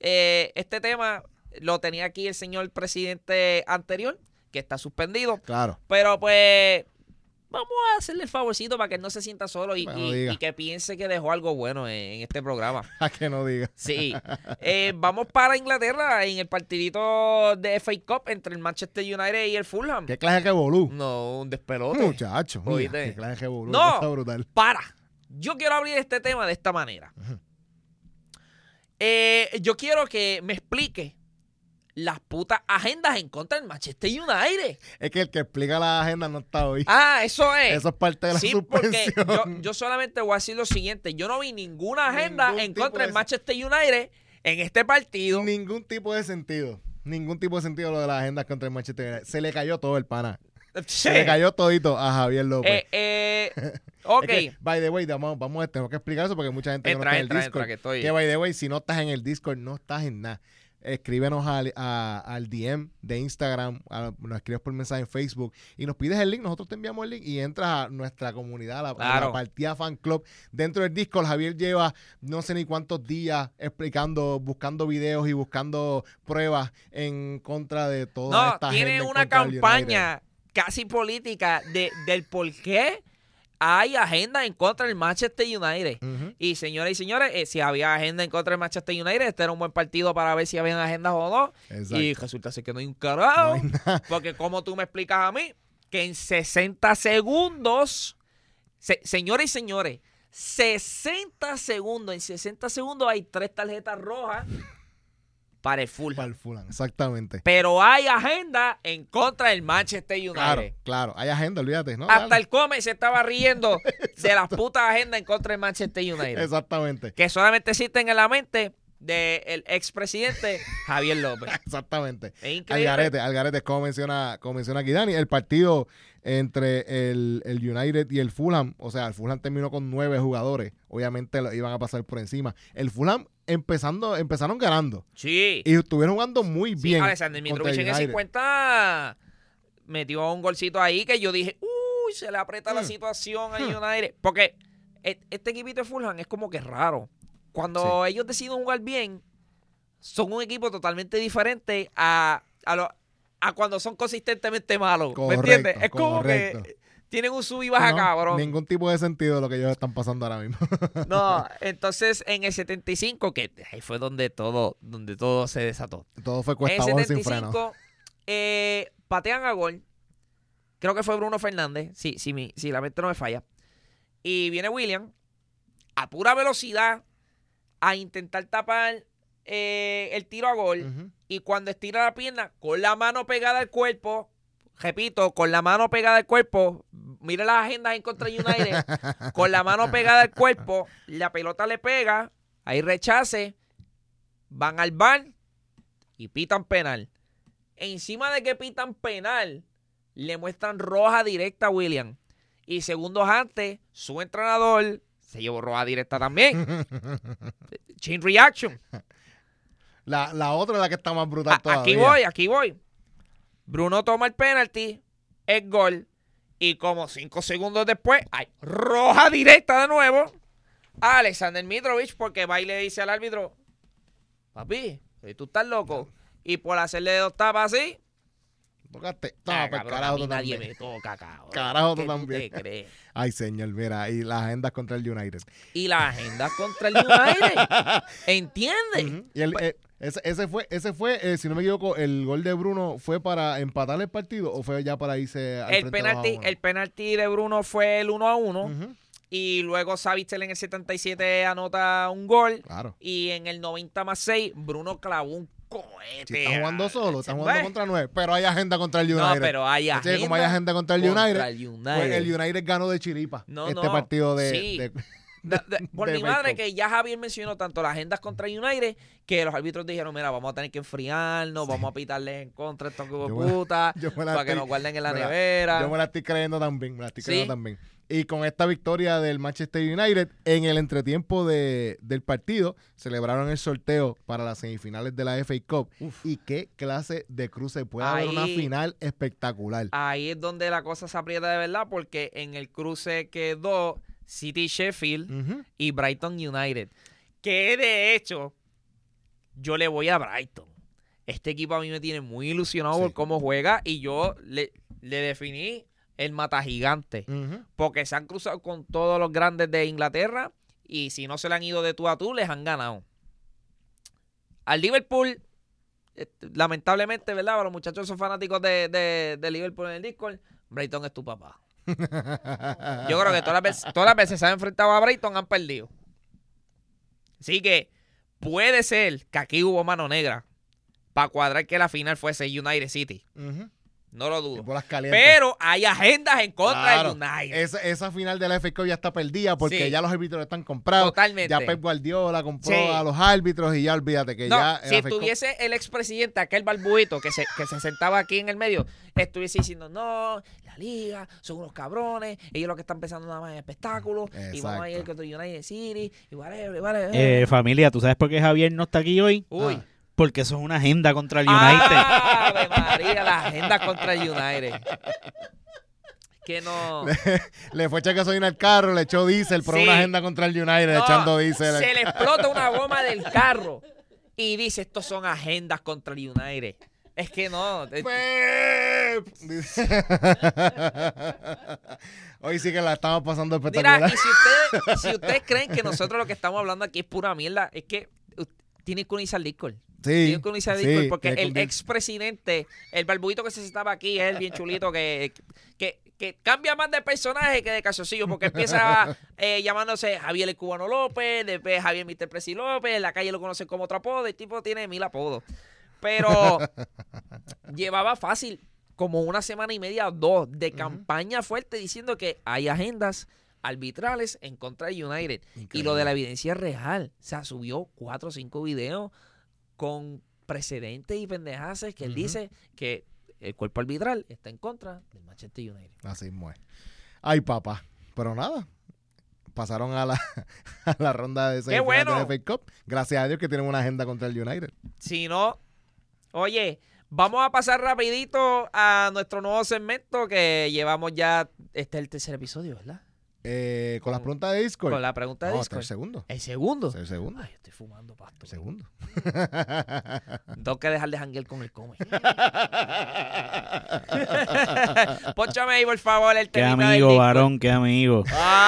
Este tema lo tenía aquí el señor presidente anterior, que está suspendido. Claro. Pero pues vamos a hacerle el favorcito para que él no se sienta solo y, Bueno, y- diga. y que piense que dejó algo bueno en este programa. A que no diga. Sí. Vamos para Inglaterra en el partidito de FA Cup entre el Manchester United y el Fulham. ¿Qué clase de bolú? No, un despelote. Muchacho. Mira, Oíste. qué clase de bolú. No. Está brutal. Para. Yo quiero abrir este tema de esta manera. Ujú. Yo quiero que me explique las putas agendas en contra del Manchester United. Es que el que explica la agenda no está hoy. Ah, eso es. Eso es parte de la Sí, porque suspensión. yo solamente voy a decir lo siguiente. Yo no vi ninguna agenda Ningún en tipo contra del de- Manchester United en este partido. Ningún tipo de sentido. Ningún tipo de sentido lo de las agendas contra el Manchester United. Se le cayó todo el pana. Se le cayó todito a Javier López. Ok. Es que, by the way, tengo que explicar eso porque mucha gente que no Entra, está en el entra, Discord. entra, que estoy. Que, by the way, si no estás en el Discord, no estás en nada. Escríbenos al DM de Instagram, nos escribes por mensaje en Facebook y nos pides el link, nosotros te enviamos el link y entras a nuestra comunidad, a Claro. la partida fan club. Dentro del Discord, Javier lleva no sé ni cuántos días buscando videos y buscando pruebas en contra de toda No, esta tiene agenda en una contra del United. campaña casi política del por qué hay agenda en contra del Manchester United. Ujú. Y señoras y señores, si había agenda en contra del Manchester United, este era un buen partido para ver si habían agendas o no. Exacto. Y resulta ser que no hay un carajo. No hay nada. Porque como tú me explicas a mí, que en 60 segundos, señores y señores, 60 segundos, en 60 segundos hay 3 tarjetas rojas. para el Fulham. Para el Fulham, exactamente. Pero hay agenda en contra del Manchester United. Claro, hay agenda, olvídate, ¿no? Hasta el Come se estaba riendo de las putas agendas en contra del Manchester United. Exactamente. Que solamente existen en la mente del expresidente Javier López. Exactamente. Es increíble. Algarete, como menciona aquí Dani, el partido entre el United y el Fulham, o sea, el Fulham terminó con 9 jugadores, obviamente lo iban a pasar por encima. El Fulham empezaron ganando. Sí. Y estuvieron jugando muy bien. Alexander Mitrovic en el 50 metió un golcito ahí que yo dije, uy, se le aprieta la situación al United. Porque este equipito de Fulham es como que raro. Cuando ellos deciden jugar bien, son un equipo totalmente diferente a cuando son consistentemente malos. Correcto, ¿me entiendes? Es como correcto. que tienen un sub y baja, cabrón. Ningún tipo de sentido de lo que ellos están pasando ahora mismo. No, entonces en el 75, que ahí fue donde todo se desató. Todo fue cuesta En abajo el sin freno. 75, patean a gol. Creo que fue Bruno Fernández, si la mente no me falla. Y viene William a pura velocidad a intentar tapar el tiro a gol. Uh-huh. Y cuando estira la pierna, con la mano pegada al cuerpo, repito, con la mano pegada al cuerpo, mire las agendas en contra de United, con la mano pegada al cuerpo, la pelota le pega, hay rechace, van al VAR y pitan penal. Encima de que pitan penal, le muestran roja directa a William. Y segundos antes, su entrenador se llevó roja directa también. Chain reaction. La otra es la que está más brutal todavía. Aquí voy. Bruno toma el penalti, es gol. Y como 5 segundos después, hay roja directa de nuevo a Alexander Mitrovic porque va y le dice al árbitro, papi, tú estás loco. Y por hacerle 2 tapas así, Tocaste. cabrón, carajo, a mí tú nadie también. me toca, cabrón. Carajo, tú ¿Qué también. te crees? Ay, señor, mira, y las agendas contra el United. Y la agenda contra el United. ¿Entiendes? Uh-huh. Y ese fue, si no me equivoco, el gol de Bruno fue para empatar el partido o fue ya para irse al frente 2-1? El penalti de Bruno fue el 1-1. Uh-huh. Y luego Savitzel en el 77 anota un gol. Claro. Y en el 90+6, Bruno clavó un cohete. Si están jugando solo, están jugando ¿Ves? contra 9. Pero hay agenda contra el United. No, pero hay agenda. Así que como hay agenda contra el United, pues el United. United ganó de chiripa No, este no. partido de... Sí. de- Por de mi madre, Bacon. que ya Javier mencionó tanto las agendas contra United que los árbitros dijeron, mira, vamos a tener que enfriarnos, vamos a pitarles en contra a estos Yo me- putas yo me la para que estoy- nos guarden en la me la- nevera. Yo me la estoy creyendo también, ¿Sí? Y con esta victoria del Manchester United, en el entretiempo del partido, celebraron el sorteo para las semifinales de la FA Cup. Uf. Y qué clase de cruce. Puede haber una Ahí- final espectacular. Ahí es donde la cosa se aprieta de verdad, porque en el cruce quedó City Sheffield Ujú. y Brighton United. Que de hecho, yo le voy a Brighton. Este equipo a mí me tiene muy ilusionado Sí. por cómo juega y yo le definí el mata gigante. Ujú. Porque se han cruzado con todos los grandes de Inglaterra y si no se le han ido de tú a tú, les han ganado. Al Liverpool, lamentablemente, ¿verdad? Para los muchachos son fanáticos de Liverpool en el Discord, Brighton es tu papá. Yo creo que todas las veces se han enfrentado a Brighton han perdido. Así que puede ser que aquí hubo mano negra para cuadrar que la final fuese United City. Ujú. No lo Y dudo. bolas calientes. Pero hay agendas en contra Claro. del United. Esa final de la FA Cup ya está perdida porque Sí. ya los árbitros están comprados. Totalmente. Ya Pep Guardiola compró Sí. a los árbitros y ya olvídate que No, ya... si la FA Cup- estuviese el expresidente, aquel barbuito que se sentaba aquí en el medio, estuviese diciendo, no, la liga, son unos cabrones, ellos lo que están pensando nada más en espectáculos, y vamos a ir Exacto. contra United City, y whatever. Familia, ¿tú sabes por qué Javier no está aquí hoy? Uy. Porque eso es una agenda contra el United. ¡Ave María, la agenda contra el United! Que no... Le fue a echar gasolina al carro, le echó diésel por Sí. una agenda contra el United, No, echando diésel. se le explota una goma del carro y dice, estos son agendas contra el United. Es que no... Pep. Hoy sí que la estamos pasando Mira, espectacular. y si ustedes creen que nosotros lo que estamos hablando aquí es pura mierda, es que tienen que unirse al Discord. Sí, Tienen que unirse al Discord porque tiene que el unir- expresidente, el barbuito que se sentaba aquí, él bien chulito, que que cambia más de personaje que de calzoncillo, porque empieza llamándose Javier el Cubano López, después Javier Mr. Presi López, en la calle lo conocen como otro apodo, el tipo tiene 1000 apodos. Pero llevaba fácil como una semana y media o 2 de campaña fuerte diciendo que hay agendas arbitrales en contra de United. Increíble. Y lo de la evidencia es real. O sea, subió 4 o 5 videos con precedentes y pendejaces que él dice que el cuerpo arbitral está en contra del Manchester United. Así es. Ay, papá. Pero nada. Pasaron a la ronda de ¡Qué bueno! de FA Cup. Gracias a Dios que tienen una agenda contra el United. Si no, oye, vamos a pasar rapidito a nuestro nuevo segmento que llevamos ya, este es el tercer episodio, ¿verdad? Con las preguntas de Discord. Con la pregunta de No, Discord. este es el segundo. ¿El segundo? Este es el segundo. Ay, estoy fumando pasto. El segundo. Tengo que dejar de janguear con el come. Pónchame ahí, por favor, el Qué temita del amigo, Discord. varón, qué amigo.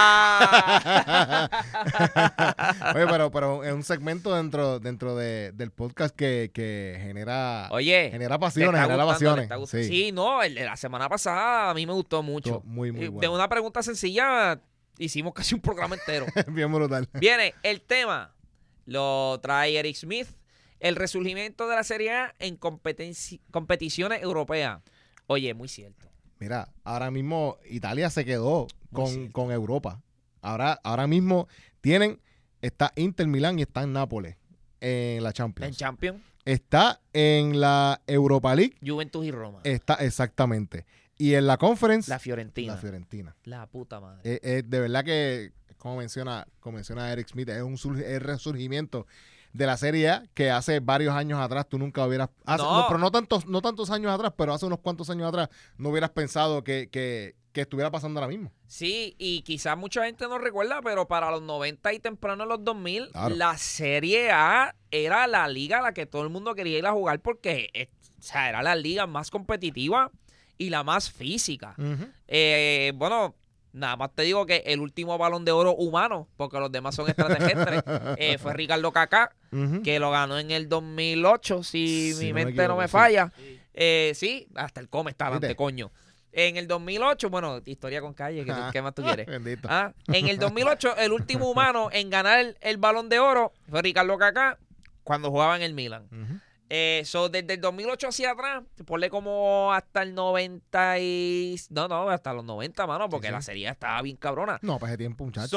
Ah. Oye, pero es un segmento dentro del podcast que genera, Oye, genera ¿te pasiones, está genera gustando? ¿Te pasiones. está gustando? Sí. Sí, no, el de la semana pasada a mí me gustó mucho. Muy, muy De bueno. una pregunta sencilla hicimos casi un programa entero. Bien brutal. Viene el tema, lo trae Eric Smith, el resurgimiento de la Serie A en competiciones europeas. Oye, muy cierto. Mira, ahora mismo Italia se quedó Muy cierto. con Europa. Ahora mismo está Inter Milán y está en Nápoles en la En Champions. Champions, Está en la Europa League. Juventus y Roma. Está exactamente. Y en la Conference, La Fiorentina. la Fiorentina. La puta madre. De verdad que, como menciona Eric Smith, es el resurgimiento de la Serie A que hace varios años atrás tú nunca hubieras... pero no tantos años atrás, pero hace unos cuantos años atrás no hubieras pensado que estuviera pasando ahora mismo. Sí, y quizás mucha gente no recuerda, pero para los 90 y temprano en los 2000, Claro. la Serie A era la liga a la que todo el mundo quería ir a jugar porque o sea, era la liga más competitiva y la más física. Bueno, nada más te digo que el último Balón de Oro humano, porque los demás son extraterrestres, fue Ricardo Kaká, Ujú. que lo ganó en el 2008, si Sí, mi no me mente no me equivoco, sí. falla. Sí, hasta el come está adelante, ¿Viste? coño. En el 2008, bueno, historia con calle, ¿qué más tú quieres? Bendito. En el 2008, el último humano en ganar el Balón de Oro fue Ricardo Kaká cuando jugaba en el Milan. Ujú. Desde el 2008 hacia atrás, ponle como hasta el 90 y... No, hasta los 90, mano, porque Sí. la serie estaba bien cabrona. No, pues ese tiempo, muchacho.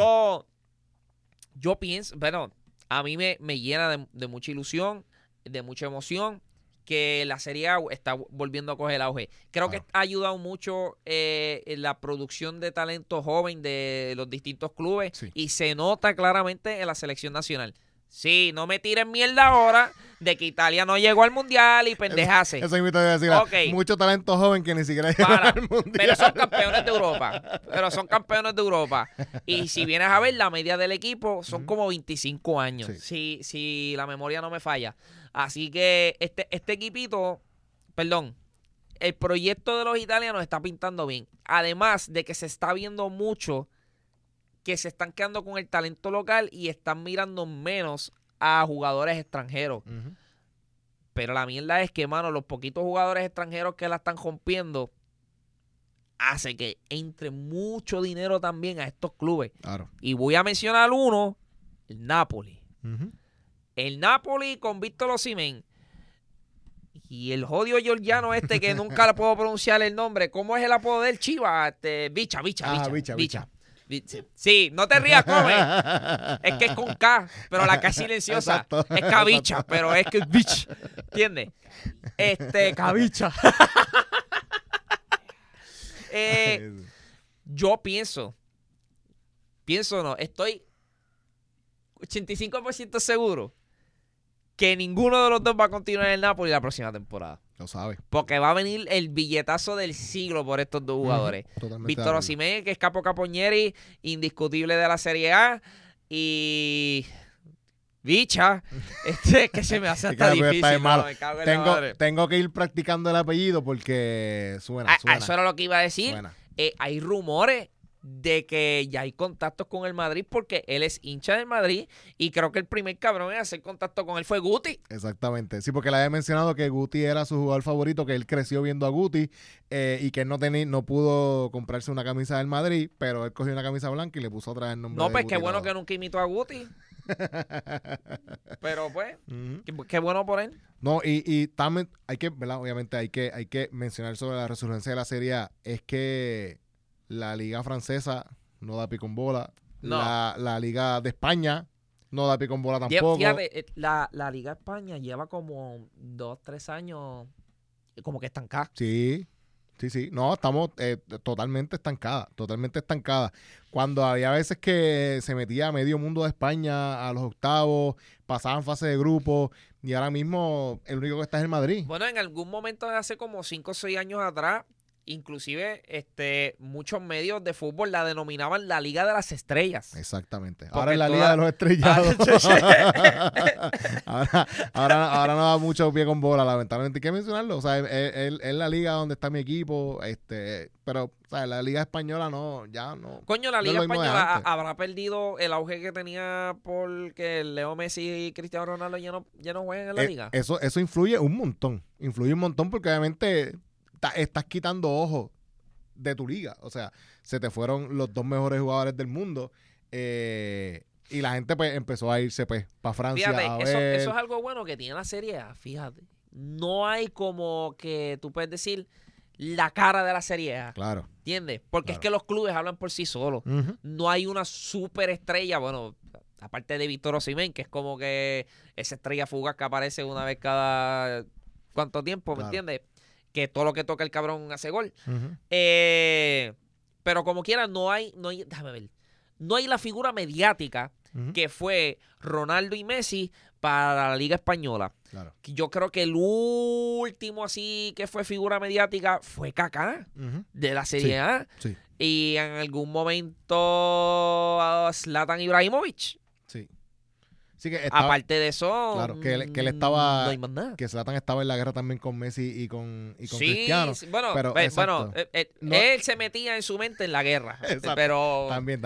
Yo pienso, bueno, a mí me llena de mucha ilusión, de mucha emoción, que la Serie A está volviendo a coger auge. Creo que ha ayudado mucho en la producción de talento joven de los distintos clubes Sí. y se nota claramente en la selección nacional. Sí, no me tiren mierda ahora de que Italia no llegó al Mundial y pendejase. Eso invito a decir. Ok. Mucho talento joven que ni siquiera Para, llega al Mundial. pero son campeones de Europa. Y si vienes a ver, la media del equipo son como 25 años. Si la memoria no me falla. Así que este equipito, perdón, el proyecto de los italianos está pintando bien. Además de que se está viendo mucho que se están quedando con el talento local y están mirando menos a jugadores extranjeros. Ujú. Pero la mierda es que, mano, los poquitos jugadores extranjeros que la están rompiendo hace que entre mucho dinero también a estos clubes. Claro. Y voy a mencionar uno, el Napoli. Ujú. El Napoli con Víctor Osimhen. Y el jodido georgiano este que nunca le puedo pronunciar el nombre. ¿Cómo es el apodo del Chiva? Bicha. Sí, no te rías, come. Es que es con K, pero la K es silenciosa. Exacto. Es Cabicha, pero es que es bitch. ¿Entiendes? Cabicha. Yo pienso no, estoy 85% seguro que ninguno de los dos va a continuar en el Napoli la próxima temporada. Lo sabe. Porque va a venir el billetazo del siglo por estos dos jugadores. Totalmente de Víctor acuerdo. Osimhen, que es Capo Capoñeri, indiscutible de la Serie A. Y Bicha, que se me hace Sí, hasta claro, porque difícil. está de malo. No, me cago en la madre. Tengo que ir practicando el apellido porque suena. Eso era lo que iba a decir. Suena. Hay rumores de que ya hay contactos con el Madrid porque él es hincha del Madrid y creo que el primer cabrón en hacer contacto con él fue Guti. Exactamente. Sí, porque le había mencionado que Guti era su jugador favorito, que él creció viendo a Guti y que él no pudo comprarse una camisa del Madrid, pero él cogió una camisa blanca y le puso otra vez el nombre No, de pues Guti qué bueno todo. que nunca imitó a Guti, pero pues, Ujú. qué bueno por él. No, y también hay que, ¿verdad? Obviamente hay que mencionar sobre la resurgencia de la Serie A, es que la Liga Francesa no da pico en bola, No. la Liga de España no da pico en bola tampoco. Fíjate, la Liga España lleva como 2-3 años como que estancada. Sí. No, estamos totalmente estancada. Cuando había veces que se metía medio mundo de España a los octavos, pasaban fase de grupo, y ahora mismo el único que está es el Madrid. Bueno, en algún momento de hace como 5 o 6 años atrás, inclusive muchos medios de fútbol la denominaban la Liga de las Estrellas. Exactamente. Porque Ahora es la toda- Liga de los Estrellados. ahora no da mucho pie con bola, lamentablemente. Hay que mencionarlo. O sea, es la liga donde está mi equipo. Pero, o sea, la Liga Española ya no. Coño, la No es Liga lo mismo de Española antes. habrá perdido el auge que tenía porque Leo Messi y Cristiano Ronaldo ya no juegan en la liga. Eso influye un montón. Influye un montón porque obviamente estás quitando ojos de tu liga. O sea, se te fueron los 2 mejores jugadores del mundo. Y la gente pues empezó a irse pues para Francia Fíjate, a eso ver. es algo bueno que tiene la Serie A, fíjate. No hay como que tú puedes decir la cara de la Serie A, Claro. ¿entiendes? Porque es Claro. que los clubes hablan por sí solos. Ujú. No hay una superestrella, bueno, aparte de Víctor Osimhen, que es como que esa estrella fugaz que aparece una vez cada cuánto tiempo, ¿me Claro. entiendes? Que todo lo que toca el cabrón hace gol. Ujú. Pero como quiera, déjame ver, no hay la figura mediática Ujú. que fue Ronaldo y Messi para la Liga Española. Claro. Yo creo que el último así que fue figura mediática fue Kaká Ujú. de la Serie A. Sí. Y en algún momento Zlatan Ibrahimovic. Sí. Sí que estaba, Aparte de eso, claro, que él estaba- no hay más nada. que Zlatan estaba en la guerra también con Messi y con Sí, Cristiano. sí, bueno, pero, bueno, exacto. No- él se metía en su mente en la guerra. Exacto. Pero También.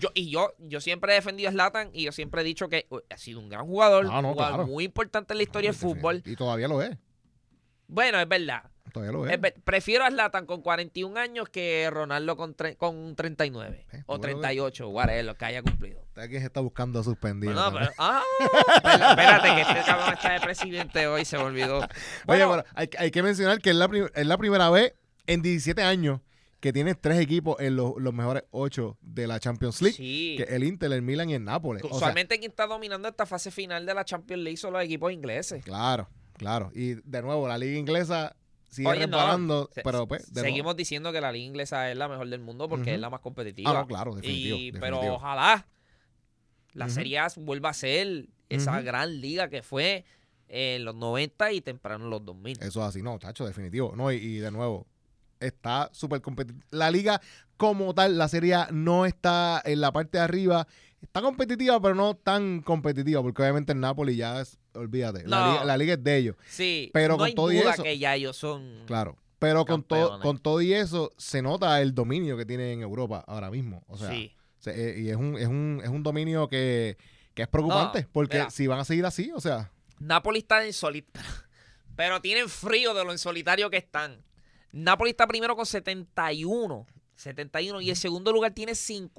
yo siempre he defendido a Zlatan y yo siempre he dicho que ha sido un gran jugador, No, un jugador claro. muy importante en la historia del fútbol. Y todavía lo es. Bueno, es verdad. Todavía lo es. Prefiero a Zlatan con 41 años que Ronaldo con 39 o tú 38, whatever, lo que haya cumplido. Alguien se está buscando suspendido. Bueno, también. espérate, que este cabrón está de presidente hoy, se me olvidó. Oye, Bueno, bueno, hay que mencionar que es la primera vez en 17 años que tiene 3 equipos en los mejores 8 de la Champions League. sí. Que el Inter, el Milan y el Nápoles. O sea, Usualmente quien está dominando esta fase final de la Champions League son los equipos ingleses. claro. Y de nuevo, la liga inglesa sigue Oye, no, resbalando, pero pues, de seguimos diciendo que la liga inglesa es la mejor del mundo porque Ujú. es la más competitiva. nuevo. Ah, no, claro, definitivo. Pero definitivo. ojalá la Ujú. Serie A vuelva a ser esa Ujú. gran liga que fue en los 90 y temprano en los 2000. Eso es así, no, tacho, definitivo. No, y de nuevo, está súper competitiva. La liga como tal, la Serie A no está en la parte de arriba. Está competitiva, pero no tan competitiva, porque obviamente el Napoli ya es, olvídate, No. la liga es de ellos. Sí, Pero no con hay todo y duda eso- que ya ellos son... Claro. Pero Campeones. con todo y eso, se nota el dominio que tiene en Europa ahora mismo. O sea, sí. y es un dominio que es preocupante, No, porque mira. si van a seguir así, o sea, Napoli está en solitario, pero tienen frío de lo en solitario que están. Napoli está primero con 71 y el segundo lugar tiene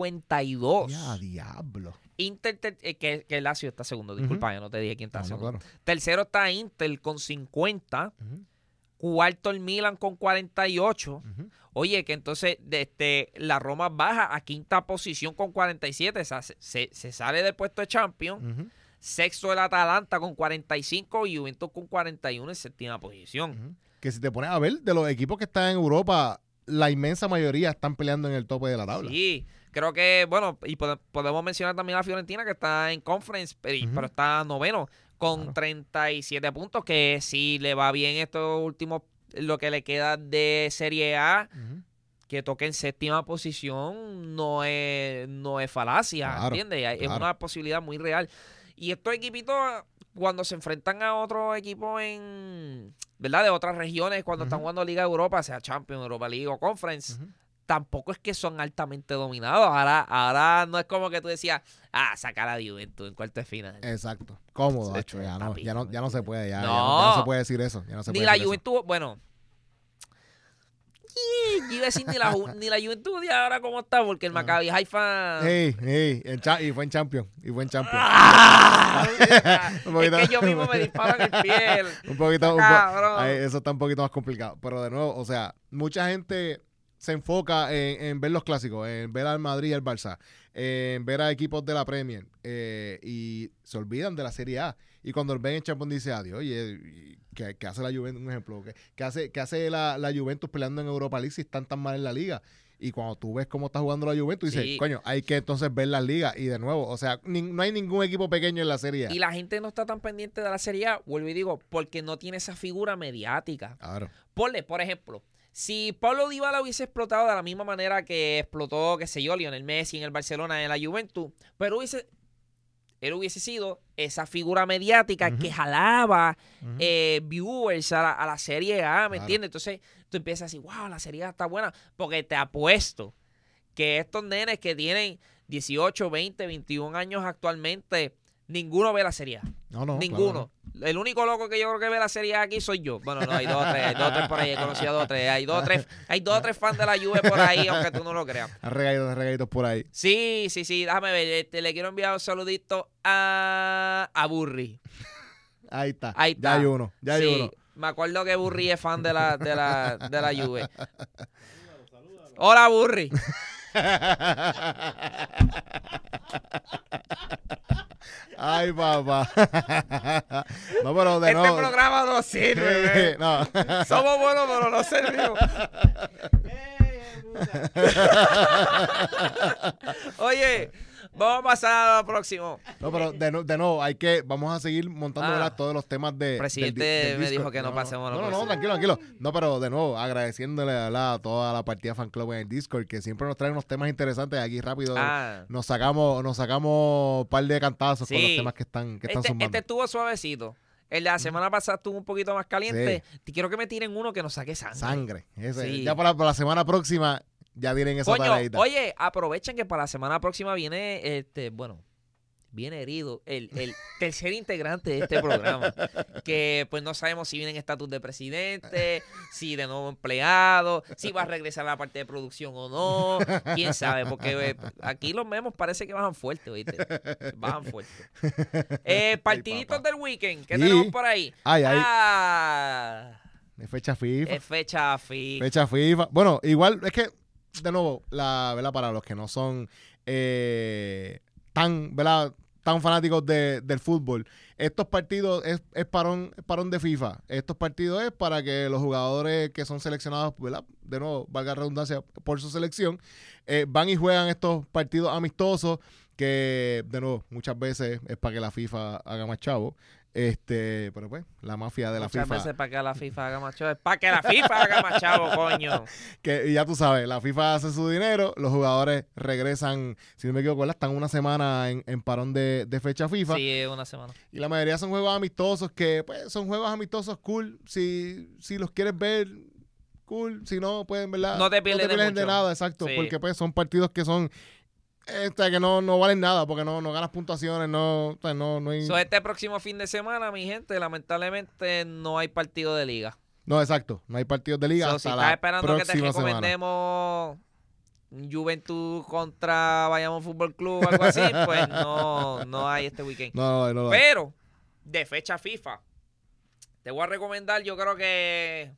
52. ya diablo. Inter, que Lazio está segundo, disculpa, ya no te dije quién está No, no, segundo. claro. Tercero está Inter con 50. Ujú, Cuarto el Milan con 48. ujú. Oye, que entonces la Roma baja a quinta posición con 47. O sea, se sale del puesto de Champions. Ujú, Sexto el Atalanta con 45 y Juventus con 41 en séptima posición. ujú. Que si te pones a ver, de los equipos que están en Europa, la inmensa mayoría están peleando en el tope de la tabla. Sí, creo que, bueno, y podemos mencionar también a Fiorentina que está en Conference, Ujú. pero está noveno con Claro. 37 puntos, que si le va bien estos últimos, lo que le queda de Serie A, Ujú. que toque en séptima posición no es falacia, Claro, ¿entiendes? Es claro. una posibilidad muy real. Y estos equipitos, cuando se enfrentan a otros equipos ¿verdad? De otras regiones, cuando están Ujú. jugando Liga Europa, sea Champions, Europa League o Conference, Ujú. tampoco es que son altamente dominados. Ahora no es como que tú decías, sacar a Juventus en cuartos de final. Exacto. Cómodo, Sí, Hacho, ya papi. no se puede, ya No. no se puede decir eso. Ya no se Ni puede la decir eso. Juventud, bueno. Yo iba a decir ni la Juventud de ahora como está, porque el Maccabi Haifa... Y fue en Champions. ¡Ah! Un poquito- Es que yo mismo me disparo en el pie. Un poquito, Cabrón. eso está un poquito más complicado. Pero de nuevo, o sea, mucha gente se enfoca en ver los clásicos, en ver al Madrid y al Barça, en ver a equipos de la Premier y se olvidan de la Serie A. Y cuando ven en Champions dice, adiós, oye, ¿qué hace la Juventus? Un ejemplo, ¿qué hace la Juventus peleando en Europa League si están tan mal en la liga? Y cuando tú ves cómo está jugando la Juventus, dices, Sí. coño, hay que entonces ver las ligas. Y de nuevo, o sea, no hay ningún equipo pequeño en la Serie A. Y la gente no está tan pendiente de la Serie A, vuelvo y digo, porque no tiene esa figura mediática. Claro. Ponle, por ejemplo, si Pablo Dybala hubiese explotado de la misma manera que explotó, qué sé yo, Lionel Messi en el Barcelona, en la Juventus, pero él hubiese sido esa figura mediática Ujú. que jalaba Ujú. viewers a la Serie A, ¿me Claro. entiendes? Entonces tú empiezas a decir, wow, la Serie A está buena, porque te apuesto que estos nenes que tienen 18, 20, 21 años actualmente, ninguno ve la Serie A. No, Ninguno. claro, El único loco que yo creo que ve la Serie A aquí soy yo. Bueno, no, hay dos o tres por ahí, he conocido a dos o tres. Hay dos o tres fans de la Juve por ahí, aunque tú no lo creas. Hay regaditos por ahí. Sí, déjame ver. Le quiero enviar un saludito a Burri. Ahí está. Ahí está. Ya hay uno. Sí, me acuerdo que Burri es fan de la Juve. Hola, Burri. Ay, papá. No, pero de Este nuevo. programa no sirve. No. Somos buenos, pero no servimos. Oye, vamos a pasar a lo próximo. No, pero de nuevo, vamos a seguir montando ¿verdad? Todos los temas de. El presidente del me Discord. dijo que no pasemos a lo No, próximo. tranquilo. No, pero de nuevo, agradeciéndole ¿verdad? A toda la partida fan club en el Discord, que siempre nos traen unos temas interesantes aquí rápido. Nos sacamos un par de cantazos con los Sí. temas que están Este zumbando. estuvo suavecito. El de la semana pasada estuvo un poquito más caliente. Quiero que me tiren uno que nos saque sangre. Ese. Sí. Ya para la semana próxima ya tienen esa Coño, tareita. oye, aprovechen que para la semana próxima viene, viene herido el tercer integrante de este programa. Que pues no sabemos si viene en estatus de presidente, si de nuevo empleado, si va a regresar a la parte de producción o no. Quién sabe, porque aquí los memos parece que bajan fuerte, ¿oíste? Bajan fuerte. Partiditos papá. del weekend, ¿qué Sí. tenemos por ahí? Ay. Es Fecha FIFA. fecha FIFA. Fecha FIFA. Bueno, igual es que, de nuevo, ¿verdad? Para los que no son tan fanáticos del fútbol, estos partidos es parón de FIFA. Estos partidos es para que los jugadores que son seleccionados, ¿verdad? De nuevo, valga la redundancia, por su selección, van y juegan estos partidos amistosos que, de nuevo, muchas veces es para que la FIFA haga más chavo. Pero pues, la mafia de la Muchas FIFA. veces para que la FIFA haga más chavo. Es para que la FIFA haga más chavo, coño. Y ya tú sabes, la FIFA hace su dinero, los jugadores regresan, si no me equivoco, ¿verdad? Están una semana en parón de fecha FIFA. Sí, una semana. Y la mayoría son juegos amistosos que, pues, son juegos amistosos cool. Si los quieres ver, cool. Si no, pueden, ¿verdad? No te pierdes de de mucho. nada, exacto. Sí. Porque, pues, son partidos que son... que no valen nada porque no ganas puntuaciones, no hay... Este próximo fin de semana, mi gente, lamentablemente no hay partido de liga. No, exacto. No hay partidos de liga Si hasta estás la esperando que te próxima semana. recomendemos Juventud contra Bayamón Fútbol Club o algo así, pues no hay este weekend. No lo hay. Pero, de fecha FIFA, te voy a recomendar, yo creo que...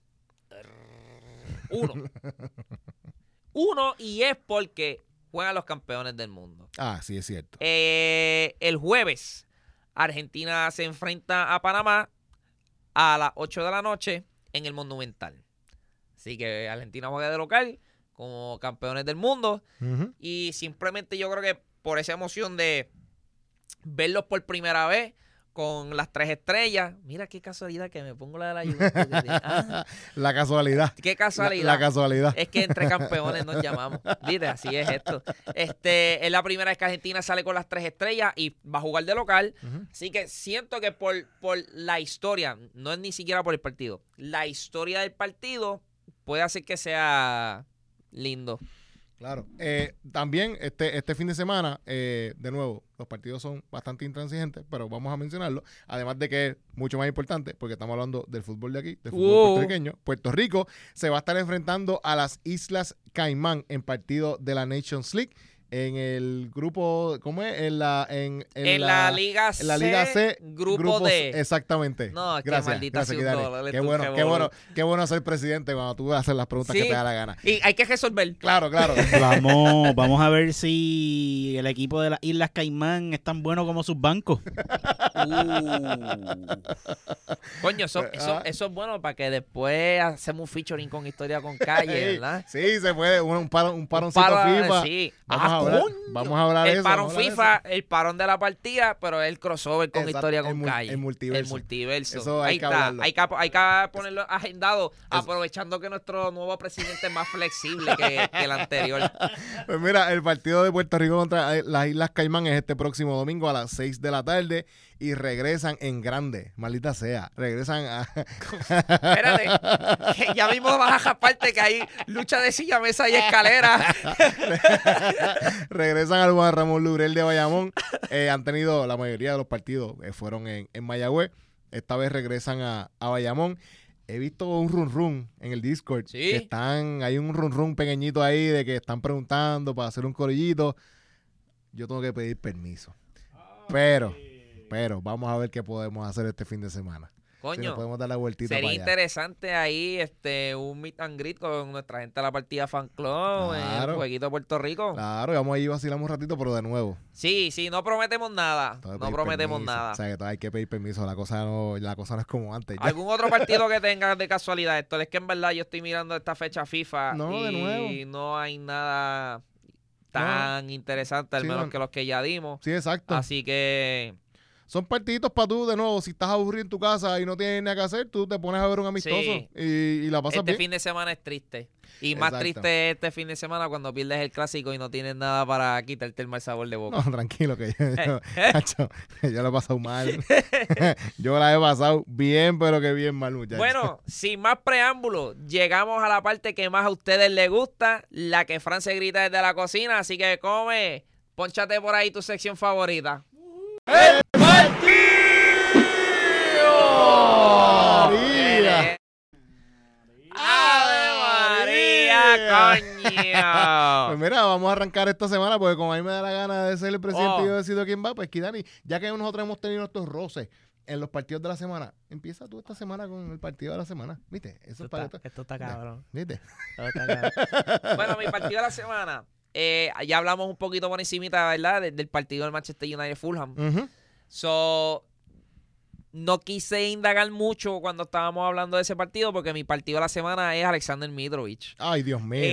Uno, y es porque juegan los campeones del mundo. Ah, sí, es cierto. El jueves, Argentina se enfrenta a Panamá a las 8 de la noche en el Monumental. Así que Argentina juega de local como campeones del mundo. Ujú. Y simplemente yo creo que por esa emoción de verlos por primera vez con las 3 estrellas. Mira qué casualidad que me pongo la de la Juventus. La casualidad. Qué casualidad. La casualidad. Es que entre campeones nos llamamos. ¿Viste? Así es esto. Es la primera vez que Argentina sale con las 3 estrellas y va a jugar de local. Ujú. Así que siento que por la historia, no es ni siquiera por el partido, la historia del partido puede hacer que sea lindo. Claro. También este fin de semana, de nuevo, los partidos son bastante intransigentes, pero vamos a mencionarlo. Además de que es mucho más importante, porque estamos hablando del fútbol de aquí, del fútbol puertorriqueño. Puerto Rico se va a estar enfrentando a las Islas Caimán en partido de la Nations League. En el grupo, ¿cómo es? En la Liga C. En la Liga C. Grupo D. Exactamente. No, es que gracias, maldita gracias, ciudad, Kidani. dale Qué tú, bueno, qué bueno ser presidente cuando tú vas a hacer las preguntas que te da la gana. Y hay que resolver. Claro. Vamos a ver si el equipo de las Islas Caimán es tan bueno como sus bancos. Coño, eso es bueno para que después hacemos un featuring con Historia con Calle, ¿verdad? Sí, se puede. Un paroncito FIFA. Sí. Vamos a hablar de eso. El parón FIFA, el parón de la partida, pero el crossover con Historia con Calle. El multiverso. El multiverso. Eso ahí hay que está. hablarlo. Hay que ponerlo agendado, aprovechando que nuestro nuevo presidente es más flexible que el anterior. Pues mira, el partido de Puerto Rico contra las Islas Caimán es este próximo domingo a las 6 de la tarde y regresan en grande, maldita sea. Regresan a... Espérate, que ya mismo vas a japarte que hay lucha de silla, mesa y escalera. Regresan al Juan Ramón Lurel de Bayamón. Han tenido la mayoría de los partidos, fueron en Mayagüez. Esta vez regresan a Bayamón. He visto un run en el Discord. ¿Sí? Que hay un run pequeñito ahí de que están preguntando para hacer un corillito. Yo tengo que pedir permiso. Pero vamos a ver qué podemos hacer este fin de semana. Coño, si nos podemos dar la vueltita sería para allá. interesante ahí un meet and greet con nuestra gente de la partida Fan Club en el jueguito de Puerto Rico. Claro, y vamos ahí y vacilamos un ratito, pero de nuevo. Sí, no prometemos nada. No prometemos nada. O sea, que hay que pedir permiso. La cosa no es como antes. Ya. ¿Algún otro partido que tengas de casualidad, Héctor? Es que en verdad yo estoy mirando esta fecha FIFA No, de nuevo. y no hay nada tan interesante, al menos que los que ya dimos. Sí, exacto. Así que... Son partiditos para tú, de nuevo, si estás aburrido en tu casa y no tienes nada que hacer, tú te pones a ver un amistoso y la pasas bien. Este fin de semana es triste. Y más triste es este fin de semana cuando pierdes el clásico y no tienes nada para quitarte el mal sabor de boca. No, tranquilo, que yo lo he pasado mal. Yo la he pasado bien, pero que bien mal, muchachos. Bueno, sin más preámbulos, llegamos a la parte que más a ustedes les gusta, la que Fran se grita desde la cocina. Así que pónchate por ahí tu sección favorita. ¡El partido! ¡María! ¡Ave María, coño! Pues mira, vamos a arrancar esta semana porque como a mí me da la gana de ser el presidente y yo decido quién va, pues Kidani, ya que nosotros hemos tenido estos roces en los partidos de la semana, empieza tú esta semana con el partido de la semana, ¿viste? Esto está cabrón. ¿Viste? Bueno, mi partido de la semana... ya hablamos un poquito por encimita, ¿verdad? Del partido del Manchester United Fulham. No quise indagar mucho cuando estábamos hablando de ese partido porque mi partido de la semana es Alexander Mitrovic. Ay, Dios mío.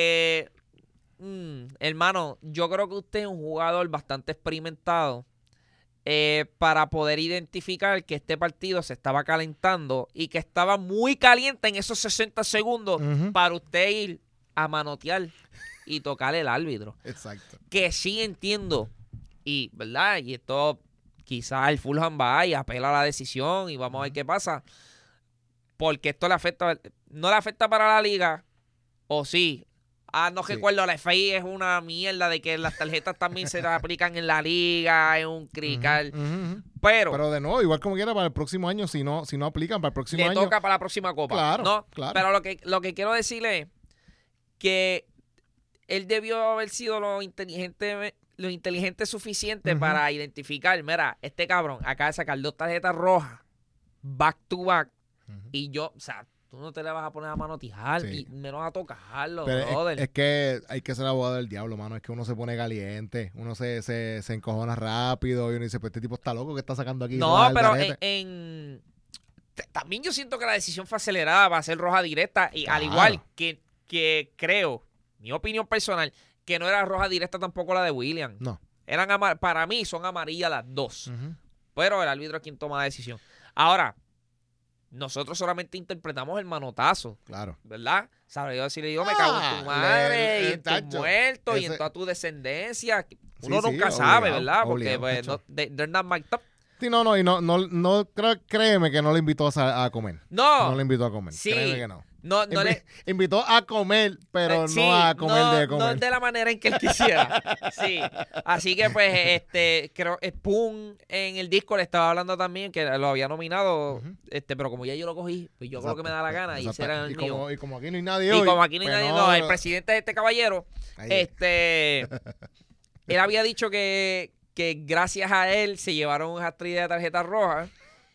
Hermano, yo creo que usted es un jugador bastante experimentado para poder identificar que este partido se estaba calentando y que estaba muy caliente en esos 60 segundos para usted ir a manotear y tocarle el árbitro. Exacto. Que sí entiendo. Y, ¿verdad? Y esto, quizás el Fulham va y apela a la decisión y vamos a ver qué pasa. Porque esto le afecta, no le afecta para la liga, o sí. No recuerdo, la FI es una mierda de que las tarjetas también se aplican en la liga, es un crical. Pero de nuevo, igual como quiera para el próximo año, si no aplican para el próximo año. Le toca para la próxima copa. Claro. Pero lo que quiero decirle es que él debió haber sido lo inteligente suficiente para identificar, mira, este cabrón acaba de sacar 2 tarjetas rojas, back to back, y yo, o sea, tú no te le vas a poner a manotear y menos a tocarlo, brother. Es que hay que ser abogado del diablo, mano. Es que uno se pone caliente, uno se encojona rápido y uno dice, pues este tipo está loco, ¿qué está sacando aquí? No, pero también yo siento que la decisión fue acelerada para hacer roja directa y al igual que creo, mi opinión personal, que no era roja directa tampoco la de William. No. Para mí son amarillas las dos. Pero el árbitro es quien toma la decisión. Ahora, nosotros solamente interpretamos el manotazo. Claro. ¿Verdad? ¿Sabes? Yo si le digo, me cago en tu madre, y en tu muerto, y en toda tu descendencia. Uno nunca sabe, ¿verdad? Porque pues, they're not mic'd up. Sí, no, y no créeme que no le invitó a comer. No. No le invitó a comer. Sí. Créeme que no. No le... Invitó a comer, pero sí, no a comer de comer. No de la manera en que él quisiera. Sí. Así que, pues, creo que Spoon en el disco le estaba hablando también, que lo había nominado, pero como ya yo lo cogí, pues yo creo que me da la gana y ese era el mío. Y como aquí no hay nadie Y hoy. como aquí no hay pues nadie, no, el presidente de este caballero, él había dicho que gracias a él se llevaron un hat-trick de tarjetas rojas.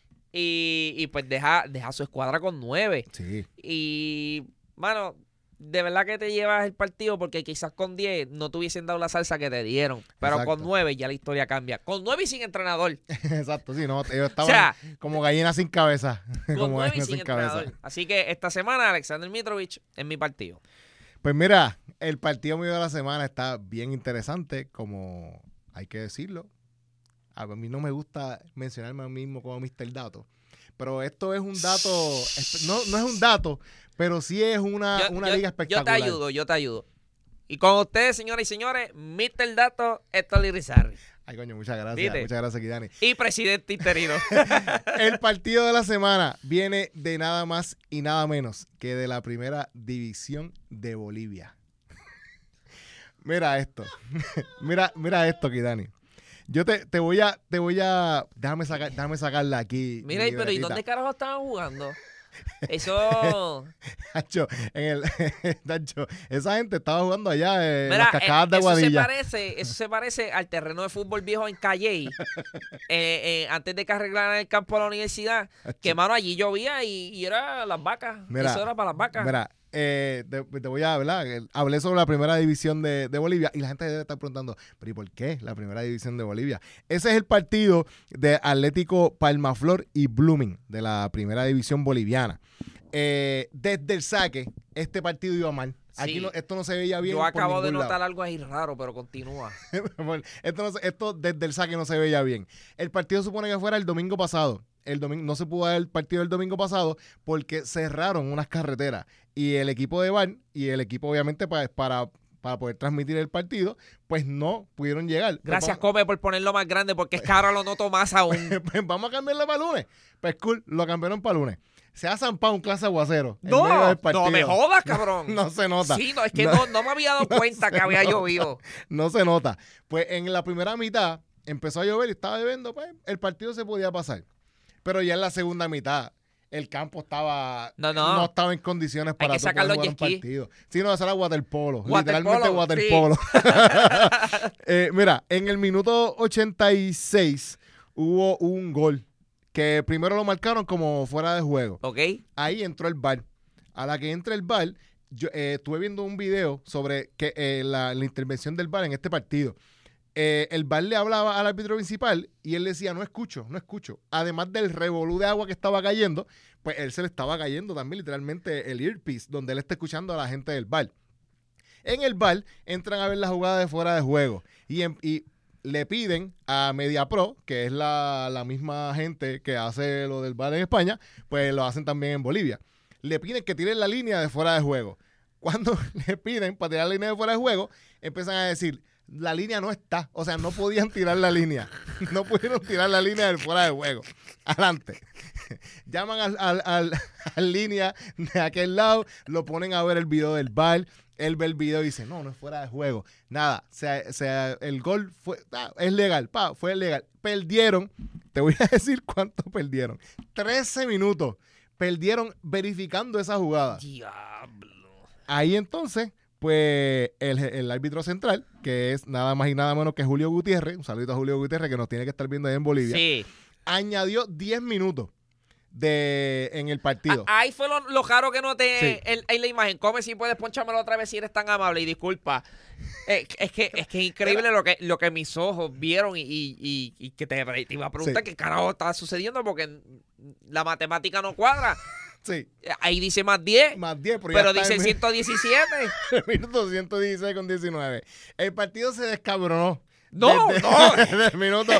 Y pues deja su escuadra con 9. Sí. Y, mano, de verdad que te llevas el partido porque quizás con 10 no te hubiesen dado la salsa que te dieron. Pero Exacto. con 9 ya la historia cambia. Con 9 y sin entrenador. Exacto, sí, no, ellos estaban como gallinas sin cabeza. Con como 9 y gallinas sin entrenador. Así que esta semana Alexander Mitrovic es mi partido. Pues mira, el partido mío de la semana está bien interesante, como hay que decirlo. A mí no me gusta mencionarme a mí mismo como Mr. Dato, pero esto es un dato, no es un dato, pero sí es una liga espectacular. Yo te ayudo. Y con ustedes, señoras y señores, Mr. Dato, Héctor Irizarry. Ay, coño, muchas gracias. ¿Viste? Muchas gracias, Kidani. Y presidente interino. El partido de la semana viene de nada más y nada menos que de la primera división de Bolivia. Mira esto. mira esto, Kidani. Yo te voy a déjame sacarla aquí. Mira, pero ¿y dónde carajo estaban jugando? Eso... Nacho, Nacho, esa gente estaba jugando allá en las cascadas de Aguadilla. Eso se parece al terreno de fútbol viejo en Calley. Antes de que arreglaran el campo de la universidad. Que, mano, allí llovía y era las vacas. Mira, eso era para las vacas. Mira, te voy a hablar. Hablé sobre la primera división de Bolivia y la gente debe estar preguntando, ¿pero y por qué la primera división de Bolivia? Ese es el partido de Atlético Palmaflor y Blooming de la primera división boliviana. Desde el saque, este partido iba mal. Aquí Sí. Esto no se veía bien. Yo acabo de lado. notar algo ahí raro, pero continúa. Esto desde el saque no se veía bien. El partido supone que fuera el domingo pasado. No se pudo dar el partido el domingo pasado porque cerraron unas carreteras y el equipo de VAR y el equipo obviamente para poder transmitir el partido, pues no pudieron llegar. Gracias, Come, por ponerlo más grande porque es que ahora lo noto más aún. Pues vamos a cambiarlo para lunes. Pues cool, lo cambiaron para lunes. Se ha zampado un clase aguacero. No, en medio del partido. no me jodas, cabrón. No se nota. Sí, no, es que no me había dado cuenta que había llovido. No se nota. Pues en la primera mitad empezó a llover y estaba lloviendo, pues el partido se podía pasar. Pero ya en la segunda mitad el campo estaba no estaba en condiciones para que sacar los jugar un jet ski. partido. Sí, no, eso era waterpolo. Waterpolo, Literalmente waterpolo. Sí. Mira, en el minuto 86 hubo un gol que primero lo marcaron como fuera de juego. ¿Ok? Ahí entró el VAR. A la que entra el VAR, yo estuve viendo un video sobre la intervención del VAR en este partido. El VAR le hablaba al árbitro principal y él decía, no escucho. Además del revolú de agua que estaba cayendo, pues él se le estaba cayendo también literalmente el earpiece, donde él está escuchando a la gente del VAR. En el VAR entran a ver la jugada de fuera de juego y le piden a MediaPro, que es la misma gente que hace lo del VAR en España, pues lo hacen también en Bolivia. Le piden que tiren la línea de fuera de juego. Cuando le piden para tirar la línea de fuera de juego, empiezan a decir, la línea no está. O sea, no podían tirar la línea. No pudieron tirar la línea del fuera de juego. Adelante. Llaman al línea de aquel lado, lo ponen a ver el video del VAR. Él ve el video y dice, no es fuera de juego. Nada, el gol es legal. Fue legal. Perdieron. Te voy a decir cuánto perdieron. 13 minutos. Perdieron verificando esa jugada. Diablo. Ahí entonces, pues el árbitro central, que es nada más y nada menos que Julio Gutiérrez, un saludito a Julio Gutiérrez que nos tiene que estar viendo ahí en Bolivia, Sí. añadió 10 minutos en el partido. Ahí fue lo raro que noté Sí. en la imagen. Come, si puedes ponchármelo otra vez si eres tan amable y disculpa. Es que es increíble lo que mis ojos vieron y que te iba a preguntar Sí. qué carajo está sucediendo porque la matemática no cuadra. Sí. Ahí dice más 10, Más 10, pero ya está dice en 117. el minuto 116 con 19. El partido se descabronó. No. Desde el minuto.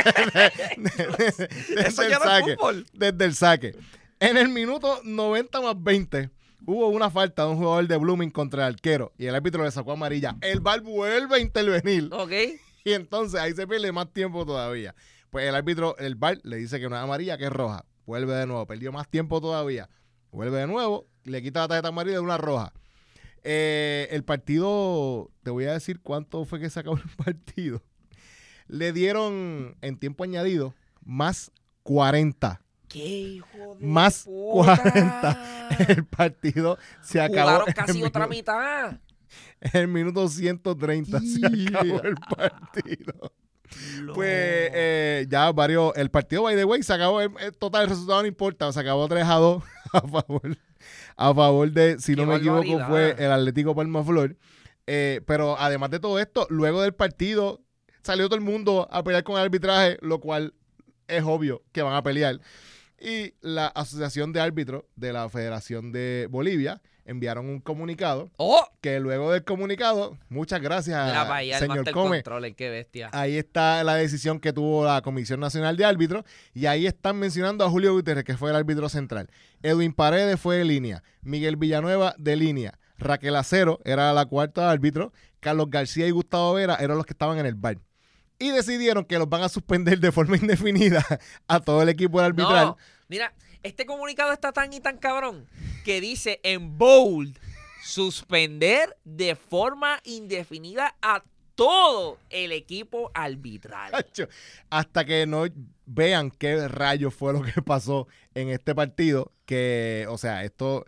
Eso ya no es fútbol. Desde el saque. En el minuto 90 más 20 hubo una falta de un jugador de Blooming contra el arquero y el árbitro le sacó amarilla. El VAR vuelve a intervenir Ok. y entonces ahí se pierde más tiempo todavía. Pues el árbitro, el VAR, le dice que no es amarilla, que es roja. Vuelve de nuevo, perdió más tiempo todavía. Vuelve de nuevo, le quita la tarjeta amarilla de una roja. El partido, te voy a decir cuánto fue que se acabó el partido. Le dieron en tiempo añadido más 40. ¡Qué hijo de Más puta! 40. El partido se acabó. Jugaron casi otra mitad. En el minuto 130 se acabó el partido. Pues ya varios. El partido, by the way, se acabó. El total, el resultado no importa. Se acabó 3-2 a favor de, si no me equivoco, fue el Atlético Palmaflor. Pero además de todo esto, luego del partido salió todo el mundo a pelear con el arbitraje, lo cual es obvio que van a pelear. Y la Asociación de Árbitros de la Federación de Bolivia enviaron un comunicado. ¡Oh! Que luego del comunicado, muchas gracias, señor Come. Qué bestia. Ahí está la decisión que tuvo la Comisión Nacional de Árbitros. Y ahí están mencionando a Julio Gutiérrez, que fue el árbitro central. Edwin Paredes fue de línea. Miguel Villanueva de línea. Raquel Acero era la cuarta árbitro. Carlos García y Gustavo Vera eran los que estaban en el VAR. Y decidieron que los van a suspender de forma indefinida a todo el equipo de arbitral. No, mira, este comunicado está tan y tan cabrón que dice en bold, suspender de forma indefinida a todo el equipo arbitral. Hasta que no vean qué rayos fue lo que pasó en este partido, que, o sea, esto,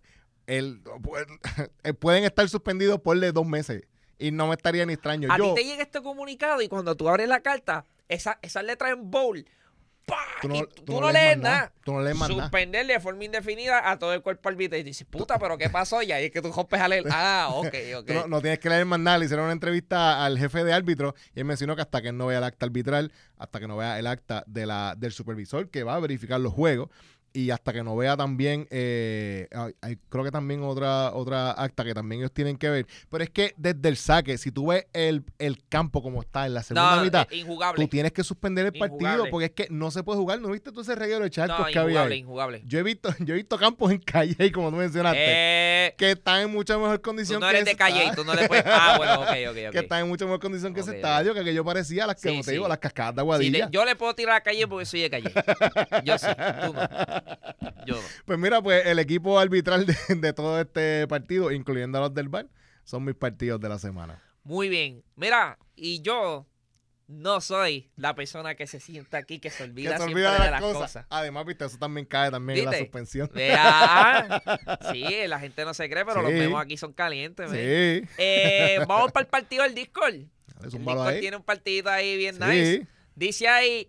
pueden estar suspendidos por 2 meses. Y no me estaría ni extraño. A ti te llega este comunicado y cuando tú abres la carta, esas letras en bold, ¡pah! Tú no lees nada. Tú no lees más nada. Suspender de forma indefinida a todo el cuerpo arbitral. Y dices, puta, ¿pero qué pasó? Y ahí es que tú rompes a leer. Ah, ok. Tú no tienes que leer más nada. Le hicieron una entrevista al jefe de árbitro y él mencionó que hasta que él no vea el acta arbitral, hasta que no vea el acta del supervisor que va a verificar los juegos, y hasta que no vea también, hay, creo que también otra acta que también ellos tienen que ver. Pero es que desde el saque, si tú ves el campo como está en la segunda mitad, tú tienes que suspender el partido porque es que no se puede jugar. ¿No viste todo ese reguero de charcos que había ahí? Injugable. Yo he visto campos en Calle, como tú mencionaste, que están en mucha mejor condición que ese. Tú no eres de Calle, tú no le puedes... Ah, bueno, ok. Que están en mucha mejor condición que ese estadio, que aquello parecía las que te digo, las cascadas de Aguadilla. Sí, yo le puedo tirar a Calle porque soy de Calle. Yo sí, tú no. Yo no. Pues mira, pues el equipo arbitral de todo este partido, incluyendo a los del VAR, son mis partidos de la semana. Muy bien. Mira, y yo no soy la persona que se sienta aquí, que se olvida, siempre de las cosas. Además, viste, eso también cae también en la suspensión. Sí, la gente no se cree, pero los memos aquí son calientes. Sí. Vamos para el partido del Discord. El Discord tiene un partidito ahí bien nice. Sí. Dice ahí...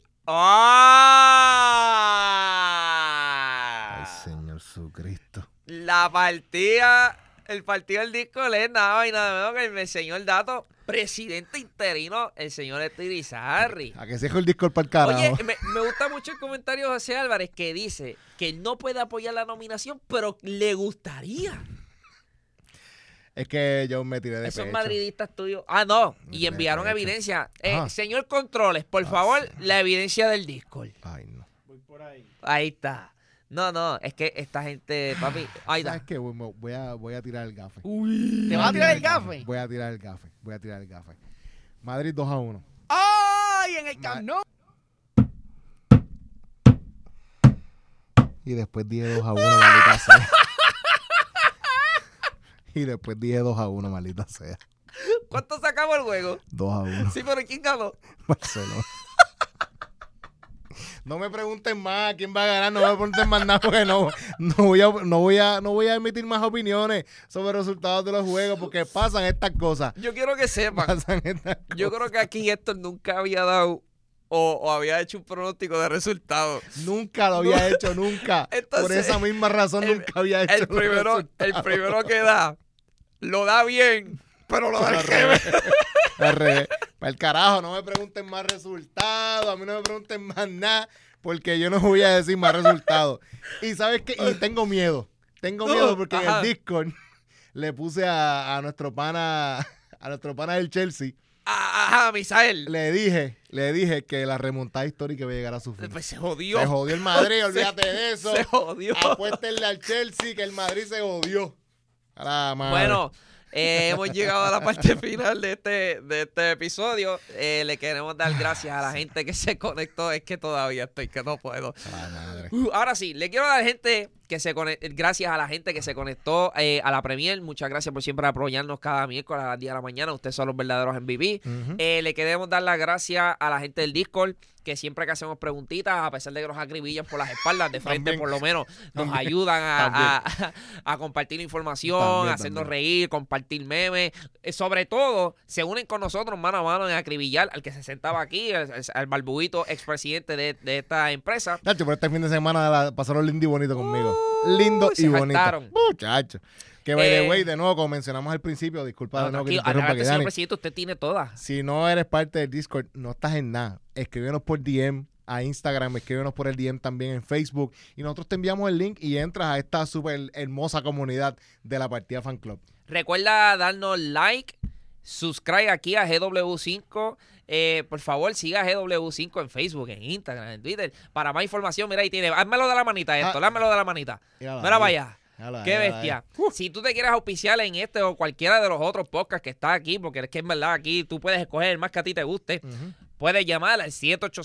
¡Ay, Señor Jesucristo! El partido del Discord es nada más y nada menos que me enseñó el dato presidente interino, el señor Irizarry. A que se dejó el Discord para el carajo. Oye, me gusta mucho el comentario de José Álvarez que dice que él no puede apoyar la nominación, pero le gustaría. Es que yo me tiré de Esos pecho. madridistas tuyos. Ah, no. Y enviaron evidencia. Señor Controles, por favor, la evidencia del Discord. Ay, no. Voy por ahí. Ahí está. No, es que esta gente, papi. Ahí está. ¿Sabes qué? Voy a tirar el gafe. ¿Te vas a tirar el gafe? Voy a tirar el gafe. Madrid 2-1. ¡Ay! En el Camp Nou. Y después dije 2-1, maldita sea. Y después dije 2-1, maldita sea. ¿Cuánto se acabó el juego? 2-1. Sí, pero ¿quién ganó? Barcelona. No me pregunten más quién va a ganar, no me pregunten más nada porque no voy a emitir más opiniones sobre los resultados de los juegos porque pasan estas cosas. Yo quiero que sepan. Yo creo que aquí Héctor nunca había dado o había hecho un pronóstico de resultados. Nunca lo había hecho, nunca. Entonces, por esa misma razón nunca había hecho el primero que da, lo da bien, pero lo da al revés. Al revés. Para el carajo, no me pregunten más resultados, a mí no me pregunten más nada, porque yo no voy a decir más resultados. Y ¿sabes qué? Y tengo miedo porque en el Discord le puse a nuestro pana del Chelsea. Ajá, Misael. Le dije que la remontada histórica iba a llegar a su fin. Pues se jodió. Se jodió el Madrid, olvídate de eso. Se jodió. Apuéstenle al Chelsea que el Madrid se jodió. A la madre. Bueno, hemos llegado a la parte final de este episodio. Le queremos dar gracias a la gente que se conectó. Es que todavía estoy que no puedo. Madre. Ahora sí, le quiero dar gracias a la gente que se conectó a la Premier. Muchas gracias por siempre apoyarnos cada miércoles a las 10 de la mañana. Ustedes son los verdaderos MVP. Ujú. Le queremos dar las gracias a la gente del Discord, que siempre que hacemos preguntitas, a pesar de que nos acribillan por las espaldas, de frente También. por lo menos, nos También. ayudan a compartir información, También, a hacernos también. reír, compartir memes. Sobre todo, se unen con nosotros mano a mano en acribillar al que se sentaba aquí, al barbuguito expresidente de esta empresa. Nacho, pero este fin de semana pasaron lindo y bonito conmigo. Lindo y se bonito. saltaron. Muchacho. Que by the way, de nuevo, como mencionamos al principio, disculpa de No, nuevo que te tranquilo, interrumpa, adelante, que señor Dani, presidente, usted tiene todas. si no eres parte del Discord, no estás en nada. Escríbenos por DM a Instagram, escríbenos por el DM también en Facebook y nosotros te enviamos el link y entras a esta súper hermosa comunidad de la Partida Fan Club. Recuerda darnos like, subscribe aquí a GW5. Por favor, siga a GW5 en Facebook, en Instagram, en Twitter. Para más información, mira ahí tiene. Házmelo de la manita esto, házmelo de la manita. Mira vaya. Qué bestia. Si tú te quieres auspiciar en este o cualquiera de los otros podcasts que está aquí, porque es que en verdad aquí tú puedes escoger el más que a ti te guste, puedes llamar al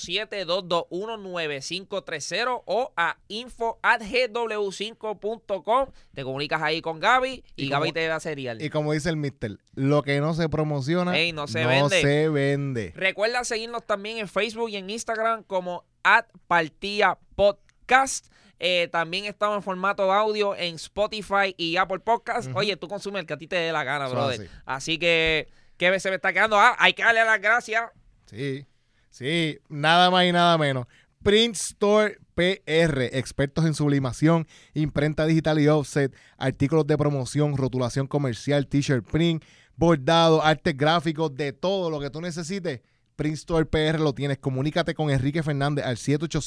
787-221-9530 o a info@gw5.com. Te comunicas ahí con Gaby y Gaby te va a serial. Y como dice el mister, lo que no se promociona Ey, no se vende. se vende. Recuerda seguirnos también en Facebook y en Instagram como @partidapodcast. También estamos en formato audio en Spotify y Apple Podcast. Oye, tú consumes el que a ti te dé la gana, Eso brother. así. Así que, ¿qué se me está quedando? Hay que darle las gracias. Sí, nada más y nada menos. Print Store PR, expertos en sublimación, imprenta digital y offset, artículos de promoción, rotulación comercial, t-shirt print, bordado, artes gráficos, de todo lo que tú necesites. Print Store PR lo tienes. Comunícate con Enrique Fernández al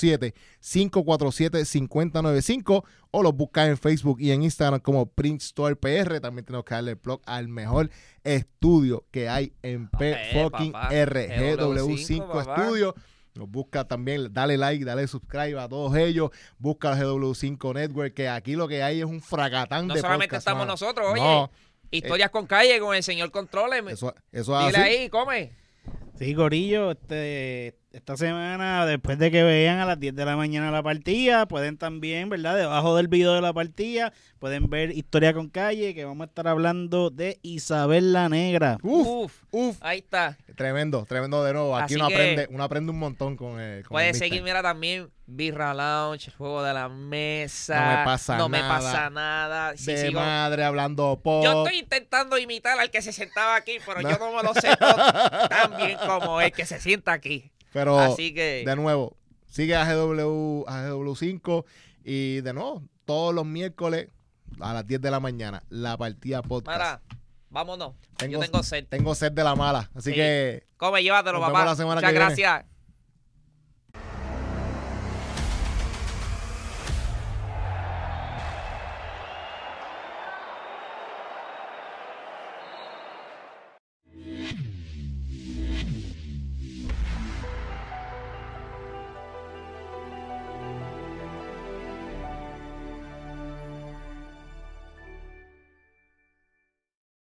787-547-5095 o los buscas en Facebook y en Instagram como Print Store PR. También tenemos que darle el plug al mejor estudio que hay en fucking papá. GW5 papá. Studio. Nos busca también, dale like, dale subscribe a todos ellos. Busca el GW5 Network, que aquí lo que hay es un fracatán No de solamente podcast, estamos mano. nosotros, oye. No, Historias con calle con el señor Controles. eso es Dile así. ahí, come. Sí, Corillo, esta semana, después de que vean a las 10 de la mañana la partida, pueden también, ¿verdad? Debajo del video de la partida, pueden ver Historia con Calle, que vamos a estar hablando de Isabel la Negra. Uf. Ahí está. Tremendo de nuevo. Aquí Así uno que aprende un montón con el Puedes mister. seguir, mira, también Birra Lounge, el juego de la mesa. No me pasa No me nada. pasa nada. Sí, de sigo- madre hablando pop. Yo estoy intentando imitar al que se sentaba aquí, pero yo no me lo sé todo tan bien como el que se sienta aquí. Pero Así que de nuevo, sigue a GW5 y de nuevo, todos los miércoles a las 10 de la mañana, la partida podcast. mira, vámonos. Tengo- Yo tengo sed. Tengo sed de la mala, así Sí. que Come, llévatelo, nos papá. vemos la semana Muchas que viene. gracias.